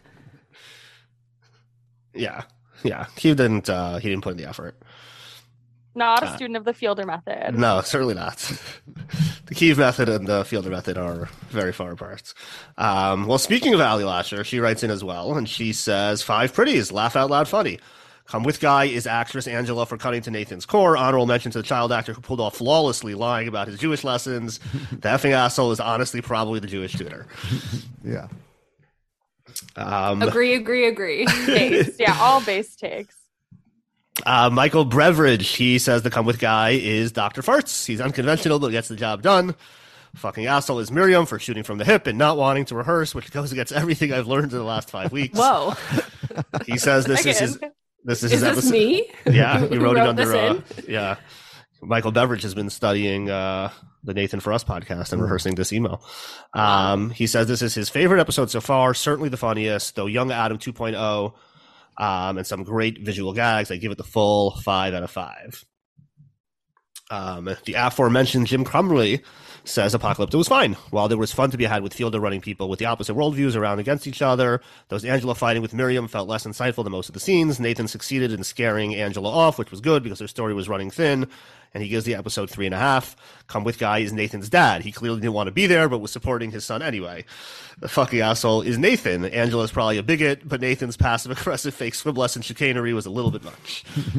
Yeah, yeah. He didn't. Uh, he didn't put in the effort. Not a uh, student of the Fielder method. No, certainly not. The Kiev method and the Fielder method are very far apart. Um, well, speaking of Ali Lasher, she writes in as well, and she says, five pretties, laugh out loud funny. Come with guy is actress Angela for cutting to Nathan's core. Honorable mention to the child actor who pulled off flawlessly lying about his Jewish lessons. The effing asshole is honestly probably the Jewish tutor. Yeah. Um, agree, agree, agree. Base. Yeah, all base takes. Uh, Michael Beveridge, he says the come with guy is Doctor Farts. He's unconventional, but gets the job done. Fucking asshole is Miriam for shooting from the hip and not wanting to rehearse, which goes against everything I've learned in the last five weeks. Whoa. He says this is his, this is his is this episode. me? Yeah, he wrote, wrote it under, this uh, yeah. Michael Beveridge has been studying uh, the Nathan For Us podcast and rehearsing this email. Um, he says this is his favorite episode so far, certainly the funniest, though Young Adam two point oh. Um, and some great visual gags. I give it the full five out of five. Um, the aforementioned Jim Crumley says Apocalypto was fine. While there was fun to be had with Fielder running people with the opposite worldviews around against each other, those Angela fighting with Miriam felt less insightful than most of the scenes. Nathan succeeded in scaring Angela off, which was good because her story was running thin. And he gives the episode three and a half. Come with guy is Nathan's dad. He clearly didn't want to be there, but was supporting his son anyway. The fucking asshole is Nathan. Angela's probably a bigot, but Nathan's passive-aggressive fake swim lesson chicanery was a little bit much.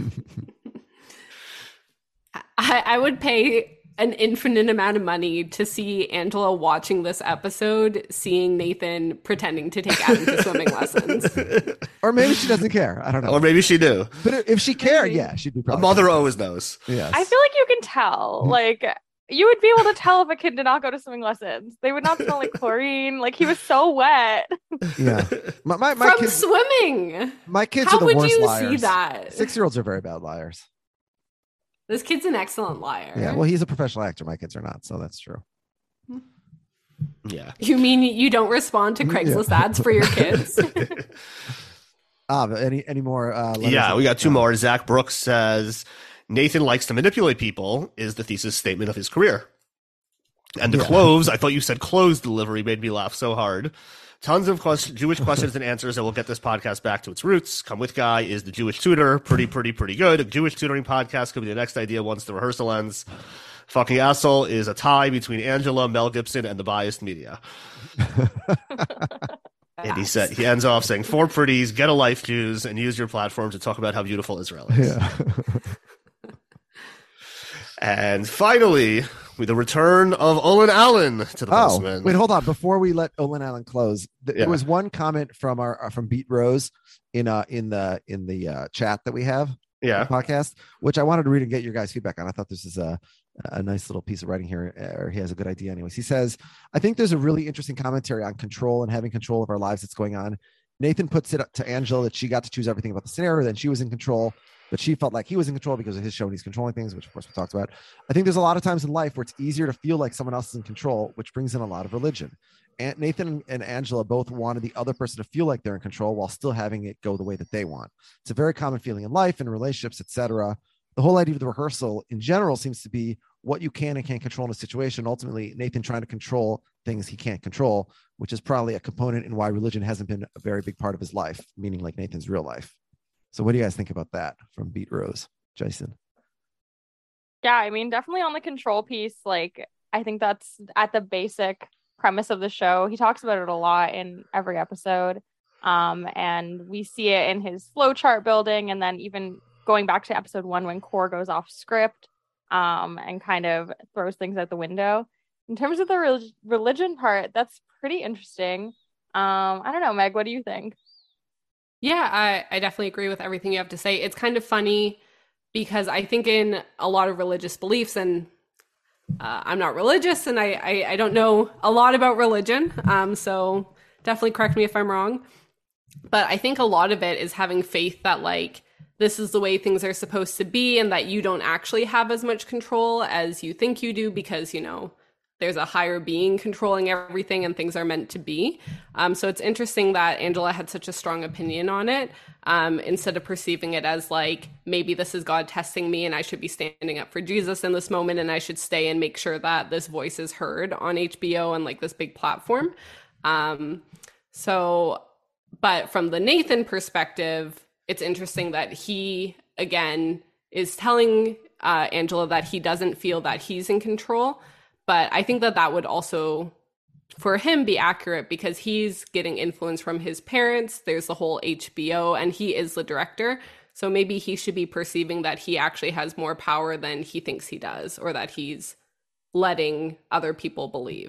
I, I would pay an infinite amount of money to see Angela watching this episode, seeing Nathan pretending to take Adam to swimming lessons. Or maybe she doesn't care. I don't know. Or maybe she do. But if she cared, yeah, she'd be probably. A mother always knows. Yes. I feel like you can tell. Like, you would be able to tell if a kid did not go to swimming lessons. They would not smell like chlorine. Like, he was so wet. Yeah. My, my, my From kids, swimming. My kids How are the would worst you liars. see that? Six-year-olds are very bad liars. This kid's an excellent liar. Yeah, well, he's a professional actor. My kids are not, so that's true. Yeah. You mean you don't respond to Craigslist yeah. ads for your kids? Ah, but any any more? Uh, yeah, we got two more. Zach Brooks says Nathan likes to manipulate people is the thesis statement of his career. And the yeah. cloves, I thought you said clothes delivery made me laugh so hard. Tons of quest- Jewish questions and answers that will get this podcast back to its roots. Come With Guy is the Jewish tutor. Pretty, pretty, pretty good. A Jewish tutoring podcast could be the next idea once the rehearsal ends. Fucking Asshole is a tie between Angela, Mel Gibson, and the biased media. And he said he ends off saying, "For pretties, get a life, Jews, and use your platform to talk about how beautiful Israel is." Yeah. And finally, with the return of Olin Allen to the Oh, Postman. wait, hold on. Before we let Olin Allen close, th- Yeah. there was one comment from our uh, from Beat Rose in uh in the in the uh, chat that we have. Yeah. the podcast, which I wanted to read and get your guys' feedback on. I thought this is a a nice little piece of writing here, or he has a good idea. Anyways, he says, "I think there's a really interesting commentary on control and having control of our lives that's going on. Nathan puts it up to Angela that she got to choose everything about the scenario, then she was in control, but she felt like he was in control because of his show and he's controlling things, which of course we talked about. I think there's a lot of times in life where it's easier to feel like someone else is in control, which brings in a lot of religion. And Nathan and Angela both wanted the other person to feel like they're in control while still having it go the way that they want. It's a very common feeling in life and relationships, et cetera. The whole idea of the rehearsal in general seems to be what you can and can't control in a situation. Ultimately, Nathan trying to control things he can't control, which is probably a component in why religion hasn't been a very big part of his life, meaning like Nathan's real life. So what do you guys think about that from Beat Rose? Jason? Yeah, I mean, definitely on the control piece, like, I think that's at the basic premise of the show. He talks about it a lot in every episode. Um, and we see it in his flowchart building, and then even going back to episode one when Core goes off script um, and kind of throws things out the window. In terms of the re- religion part, that's pretty interesting. Um, I don't know, Meg, what do you think? Yeah, I, I definitely agree with everything you have to say. It's kind of funny because I think in a lot of religious beliefs, and uh, I'm not religious and I, I, I don't know a lot about religion, um, so definitely correct me if I'm wrong. But I think a lot of it is having faith that, like, this is the way things are supposed to be and that you don't actually have as much control as you think you do because, you know, there's a higher being controlling everything and things are meant to be. Um, so it's interesting that Angela had such a strong opinion on it um, instead of perceiving it as like, maybe this is God testing me and I should be standing up for Jesus in this moment and I should stay and make sure that this voice is heard on H B O and like this big platform. Um, so, but from the Nathan perspective, it's interesting that he, again, is telling uh, Angela that he doesn't feel that he's in control. But I think that that would also, for him, be accurate because he's getting influence from his parents. There's the whole H B O, and he is the director. So maybe he should be perceiving that he actually has more power than he thinks he does, or that he's letting other people believe.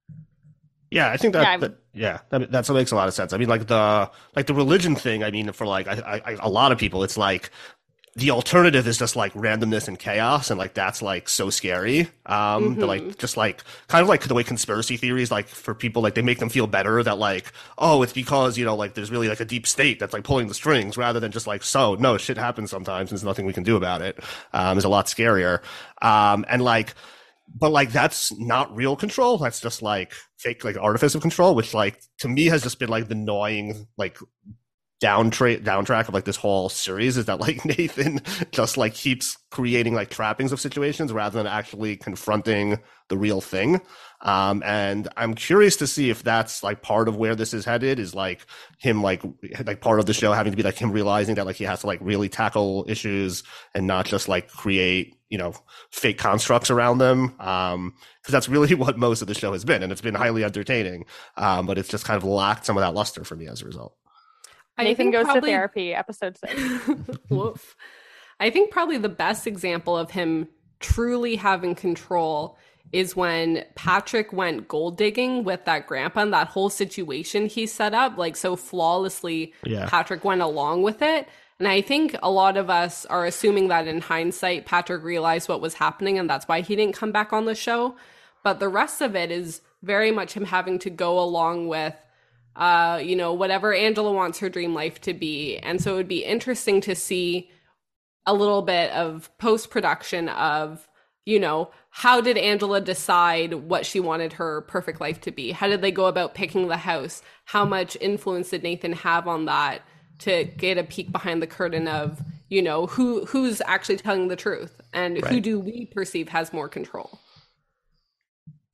Yeah, I think that, Yeah, that yeah, that, that's what makes a lot of sense. I mean, like the like the religion thing. I mean, for like I, I, a lot of people, it's like the alternative is just like randomness and chaos, and like that's like so scary. Um, Mm-hmm. that like just like kind of like the way conspiracy theories, like for people, like they make them feel better that like, oh, it's because, you know, like there's really like a deep state that's like pulling the strings, rather than just like, so no, shit happens sometimes and there's nothing we can do about it. Um, is a lot scarier. Um, and like. But like that's not real control. That's just like fake, like artificial control, which like to me has just been like the annoying like downtrack downtrack of like this whole series is that like Nathan just like keeps creating like trappings of situations rather than actually confronting the real thing. Um, and I'm curious to see if that's like part of where this is headed, is like him like like part of the show having to be like him realizing that like he has to like really tackle issues and not just like create, you know, fake constructs around them. Um, because that's really what most of the show has been, and it's been highly entertaining. Um, but it's just kind of lacked some of that luster for me as a result. Nathan goes probably... to therapy, episode six. Woof. I think probably the best example of him truly having control is when Patrick went gold digging with that grandpa and that whole situation he set up, like so flawlessly. Yeah. Patrick went along with it. And I think a lot of us are assuming that in hindsight, Patrick realized what was happening and that's why he didn't come back on the show. But the rest of it is very much him having to go along with, uh, you know, whatever Angela wants her dream life to be. And so it would be interesting to see a little bit of post-production of, you know, how did Angela decide what she wanted her perfect life to be? How did they go about picking the house? How much influence did Nathan have on that to get a peek behind the curtain of, you know, who who's actually telling the truth and Right. who do we perceive has more control?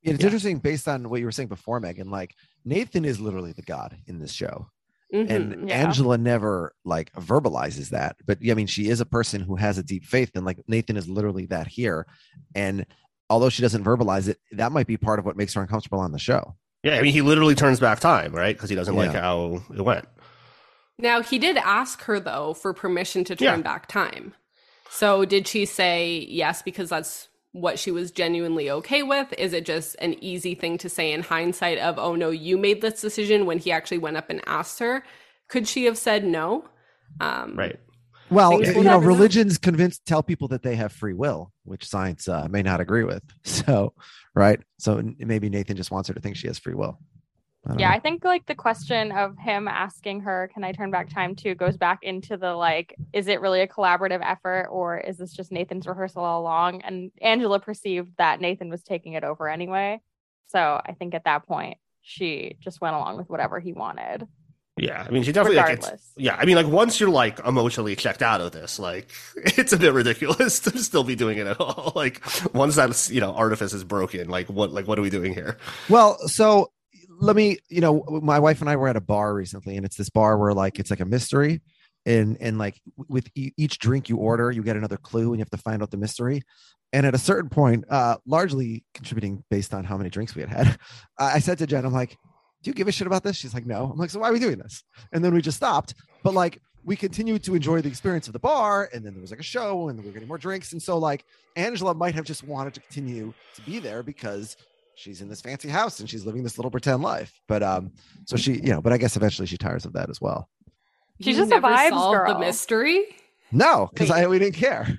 It's Yeah. interesting based on what you were saying before, Megan. Like Nathan is literally the god in this show. Mhm. And Yeah. Angela never like verbalizes that, but yeah, I mean, she is a person who has a deep faith, and like Nathan is literally that here. And although she doesn't verbalize it, that might be part of what makes her uncomfortable on the show. Yeah, I mean, he literally turns back time, right? Because he doesn't like Yeah. how it went. Now, he did ask her, though, for permission to turn Yeah. back time. So did she say yes because that's what she was genuinely okay with? Is it just an easy thing to say in hindsight of, oh, no, you made this decision when he actually went up and asked her? Could she have said no? Um, Right. Well, Things you we'll know, never know. religions convince tell people that they have free will, which science uh, may not agree with. So, right. So n- maybe Nathan just wants her to think she has free will. I don't Yeah, know. I think like the question of him asking her, can I turn back time too, goes back into the like, is it really a collaborative effort or is this just Nathan's rehearsal all along? And Angela perceived that Nathan was taking it over anyway. So I think at that point, she just went along with whatever he wanted. Yeah, I mean, she definitely like, it's, Regardless. yeah, I mean, like once you're like emotionally checked out of this, like it's a bit ridiculous to still be doing it at all. Like once that's you know artifice is broken, like what like what are we doing here? Well, so let me, you know, my wife and I were at a bar recently, and it's this bar where like it's like a mystery, and and like with e- each drink you order, you get another clue, and you have to find out the mystery. And at a certain point, uh, largely contributing based on how many drinks we had had, I said to Jen, I'm like, do you give a shit about this? She's like, no. I'm like, so why are we doing this? And then we just stopped. But like, we continued to enjoy the experience of the bar. And then there was like a show and we were getting more drinks. And so like Angela might have just wanted to continue to be there because she's in this fancy house and she's living this little pretend life. But um, so she, you know, but I guess eventually she tires of that as well. She's you just a never vibes solved girl. the mystery? No, because Wait. I we didn't care.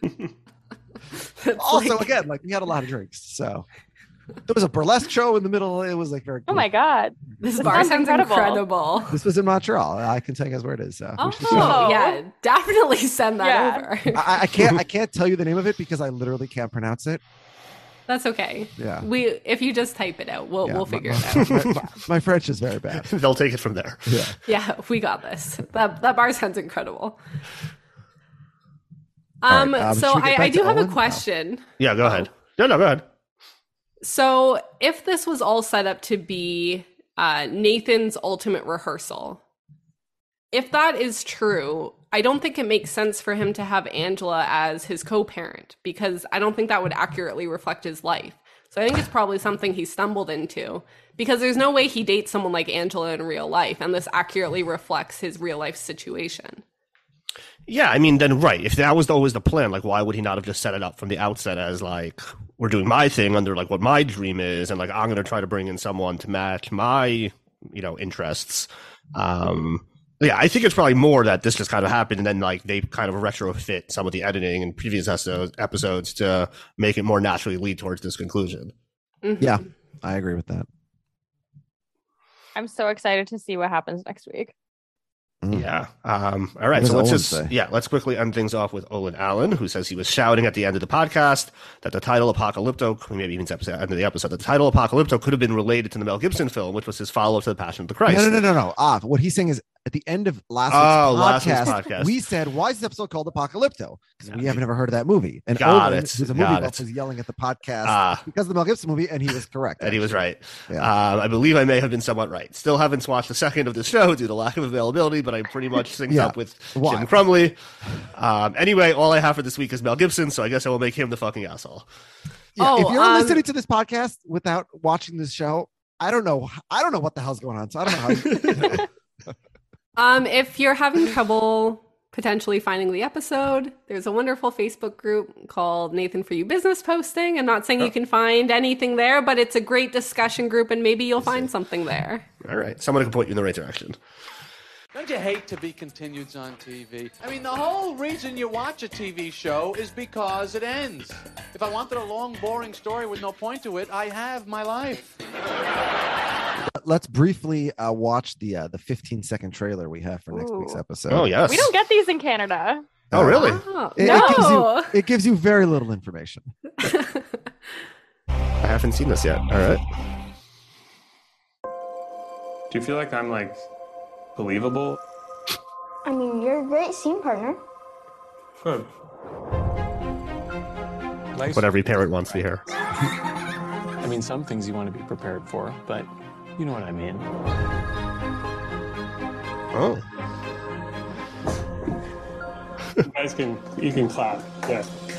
It's Also, like- again, like we had a lot of drinks. So there was a burlesque show in the middle. It was like very Oh cool. my God. This This bar sounds sounds incredible. incredible. This was in Montreal. I can tell you guys where it is. So we should see it. Oh, Oh. yeah, definitely send that Yeah. over. I, I can't I can't tell you the name of it because I literally can't pronounce it. That's okay. Yeah. We if you just type it out, we'll Yeah, we'll my- figure my, it out. My, my- my French is very bad. They'll take it from there. Yeah. Yeah, we got this. That that bar sounds incredible. All right, Um, um, so should we get I, back I do to have Owen? a question. Yeah, go ahead. No, no, go ahead. So if this was all set up to be uh, Nathan's ultimate rehearsal, if that is true, I don't think it makes sense for him to have Angela as his co-parent because I don't think that would accurately reflect his life. So I think it's probably something he stumbled into because there's no way he dates someone like Angela in real life and this accurately reflects his real life situation. Yeah, I mean, then right. If that was always the plan, like, why would he not have just set it up from the outset as like we're doing my thing under like what my dream is, and like I'm going to try to bring in someone to match my you know interests. Um, yeah, I think it's probably more that this just kind of happened, and then like they kind of retrofit some of the editing in previous episodes episodes to make it more naturally lead towards this conclusion. Mhm. Yeah, I agree with that. I'm so excited to see what happens next week. Mm. Yeah. Um, all right. What So does let's Owen just say? yeah, let's quickly end things off with Olin Allen, who says he was shouting at the end of the podcast that the title Apocalypto, maybe even episode, end of the episode, that the title Apocalypto could have been related to the Mel Gibson film, which was his follow-up to the Passion of the Christ. No, no, no, no, no. Ah, what he's saying is at the end of last Oh, week's last week's podcast, podcast. we said, why is this episode called Apocalypto? Because we Yeah. haven't ever heard of that movie. And Got Owen, it. who's a movie Got buff, it. was yelling at the podcast Ah. because of the Mel Gibson movie, and he was correct. And he was actually. right. Yeah. Um, I believe I may have been somewhat right. Still haven't watched a second of the show due to lack of availability, but I pretty much synced Yeah. up with Why? Jim Crumley. Um, anyway, all I have for this week is Mel Gibson, so I guess I will make him the fucking asshole. Yeah, Oh, if you're um, listening to this podcast without watching this show, I don't know. I don't know what the hell's going on. So I don't know how. You, Um, if you're having trouble potentially finding the episode, there's a wonderful Facebook group called Nathan For You Business Posting. I'm not saying you can find anything there, but it's a great discussion group and maybe you'll find something there. All right. Someone can point you in the right direction. Don't you hate to be continued on T V? I mean, the whole reason you watch a T V show is because it ends. If I wanted a long, boring story with no point to it, I have my life. let's briefly uh, watch the uh, the fifteen second trailer we have for next Ooh. week's episode. Oh, yes. We don't get these in Canada. Oh, really? Oh, It, no. it gives you it gives you very little information. I haven't seen this yet. All right. Do you feel like I'm like believable? I mean, you're a great scene partner. Good. Nice. What every parent wants to hear. I mean, mean, some things you want to be prepared for, but you know what I mean. Oh. You guys can, you can clap. Yeah.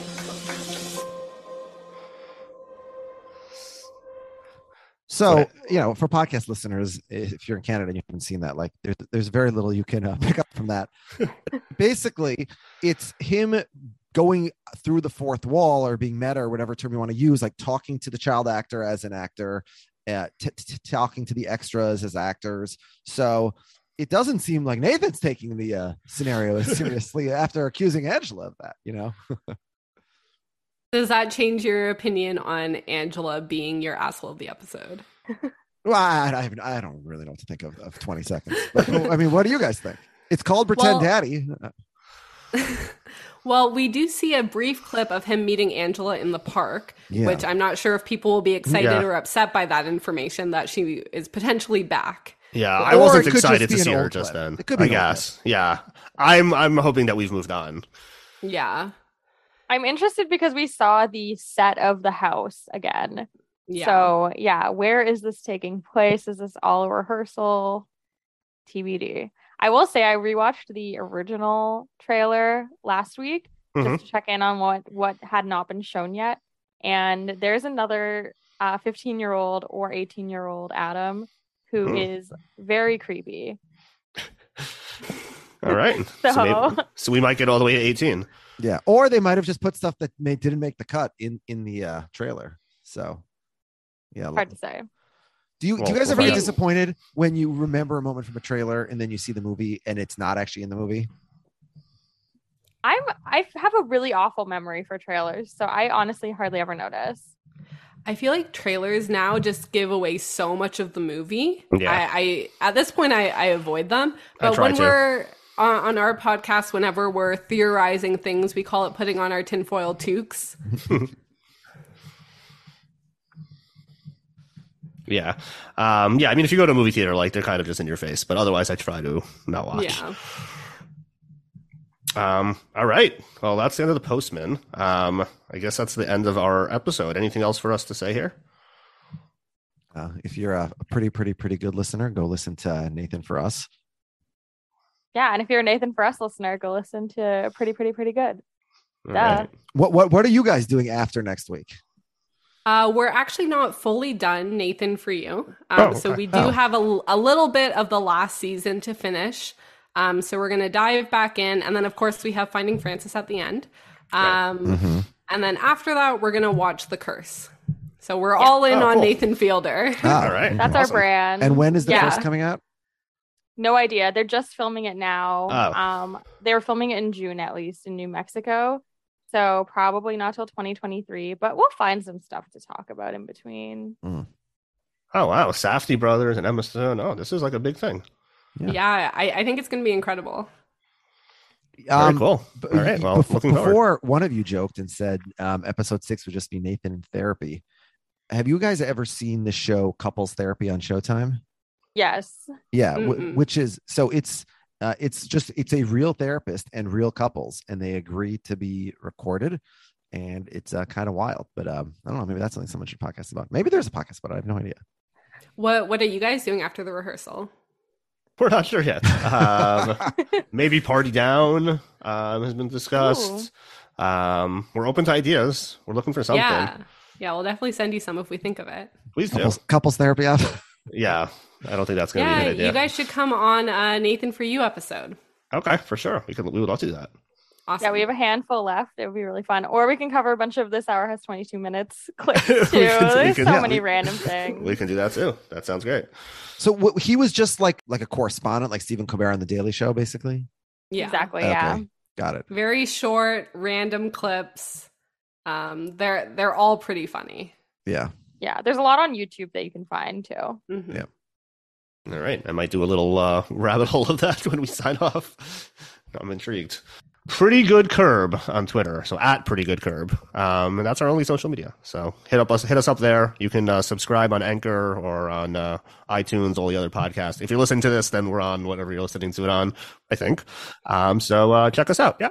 So, you know, for podcast listeners, if you're in Canada and you haven't seen that, like there's, there's very little you can uh, pick up from that. Basically, it's him going through the fourth wall or being meta or whatever term you want to use, like talking to the child actor as an actor, uh, t- t- talking to the extras as actors. So it doesn't seem like Nathan's taking the uh, scenario as seriously after accusing Angela of that, you know? Does that change your opinion on Angela being your asshole of the episode? Well, I, I, haven't, I don't really know what to think of, of twenty seconds. But, I mean, what do you guys think? It's called Pretend Well, Daddy. Well, we do see a brief clip of him meeting Angela in the park, Yeah. which I'm not sure if people will be excited Yeah. or upset by that information that she is potentially back. Yeah, I Or wasn't it could excited just be to an see her old just clip. then. It could be I an old guess. Yeah. I'm I'm hoping that we've moved on. Yeah. I'm interested because we saw the set of the house again. Yeah. So yeah, where is this taking place? Is this all a rehearsal? T B D. I will say I rewatched the original trailer last week Mhm. just to check in on what what had not been shown yet. And there's another uh, fifteen year old or eighteen year old Adam who Hmm. is very creepy. All right. So- so, maybe, so we might get all the way to eighteen. Yeah. Or they might have just put stuff that may, didn't make the cut in, in the uh, trailer. So, yeah. Hard to say. Do you, do Well, you guys we'll ever get find out. disappointed when you remember a moment from a trailer and then you see the movie and it's not actually in the movie? I'm I have a really awful memory for trailers, so I honestly hardly ever notice. I feel like trailers now just give away so much of the movie. Yeah. I, I at this point I, I avoid them. I But try when to. we're on, on our podcast, whenever we're theorizing things, we call it putting on our tinfoil toques. Yeah. Um, yeah, I mean, if you go to a movie theater, like, they're kind of just in your face. But otherwise, I try to not watch. Yeah. Um, all right. Well, that's the end of the Postman. Um, I guess that's the end of our episode. Anything else for us to say here? Uh, if you're a pretty, pretty, pretty good listener, go listen to Nathan for Us. Yeah, and if you're a Nathan for Us listener, go listen to Pretty, Pretty, Pretty Good. All Duh. right. What what what are you guys doing after next week? Uh, we're actually not fully done, Nathan, for you. Um, Oh, So okay. we do Oh. have a, a little bit of the last season to finish. Um, so we're going to dive back in. And then, of course, we have Finding Francis at the end. Right. Um, Mm-hmm. And then after that, we're going to watch The Curse. So we're all in Oh, on cool. Nathan Fielder. Ah, All right. That's our Awesome. brand. And when is the Yeah. first coming out? No idea. They're just filming it now. Oh. Um, they were filming it in June at least in New Mexico. So probably not till twenty twenty-three, but we'll find some stuff to talk about in between. Oh, wow. Safdie Brothers and Emma Stone. Oh, this is like a big thing. Yeah. Yeah, I, I think it's going to be incredible. Very cool. b- All right. Well, before, looking forward. before one of you joked and said um, episode six would just be Nathan in therapy. Have you guys ever seen the show Couples Therapy on Showtime? Yes. Yeah, w- Mm-mm. which is so it's uh, it's just it's a real therapist and real couples, and they agree to be recorded, and it's uh, kind of wild. But um, I don't know, maybe that's something someone should podcast about. Maybe there's a podcast about it. I have no idea. What What are you guys doing after the rehearsal? We're not sure yet. Um, maybe Party Down um, has been discussed. Um, we're open to ideas. We're looking for something. Yeah. Yeah, we'll definitely send you some if we think of it. Please do. Couples, couples therapy out. Yeah. I don't think that's going to be a Yeah, good idea. you guys should come on a Nathan for You episode. Okay, for sure. We could. We would love to do that. Awesome. Yeah, we have a handful left. It would be really fun. Or we can cover a bunch of This Hour Has twenty-two Minutes clips too. We can- we There's can- so yeah, many we- random things. We can do that too. That sounds great. So w- he was just like like a correspondent, like Stephen Colbert on the Daily Show, basically. Yeah. Exactly. Okay. Yeah. Got it. Very short, random clips. Um, they're they're all pretty funny. Yeah. Yeah. There's a lot on YouTube that you can find too. Mhm. Yeah. All right. I might do a little uh, rabbit hole of that when we sign off. I'm intrigued. Pretty Good Curb on Twitter. So at Pretty Good Curb. Um, and that's our only social media. So hit up us, hit us up there. You can uh, subscribe on Anchor or on uh, iTunes, all the other podcasts. If you're listening to this, then we're on whatever you're listening to it on, I think. Um, so uh, check us out. Yeah.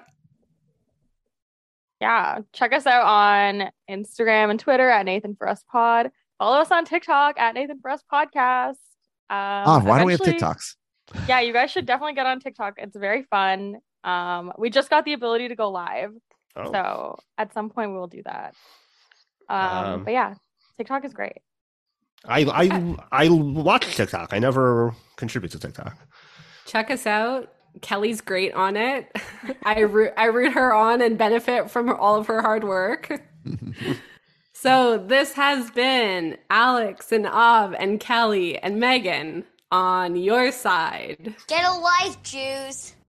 Yeah. Check us out on Instagram and Twitter at Nathan for Us Pod. follow us on TikTok at Nathan For Us Podcast. Um, oh, why don't we have eventually- TikToks? Yeah, you guys should definitely get on TikTok. It's very fun. Um, we just got the ability to go live. Oh. So at some point we'll do that. Um, Um, but yeah, TikTok is great. I I I watch TikTok. I never contribute to TikTok. Check us out. Kelly's great on it. I root, I root her on and benefit from her, all of her hard work. So this has been Alex and Av and Kelly and Megan on your side. Get a life, Jews.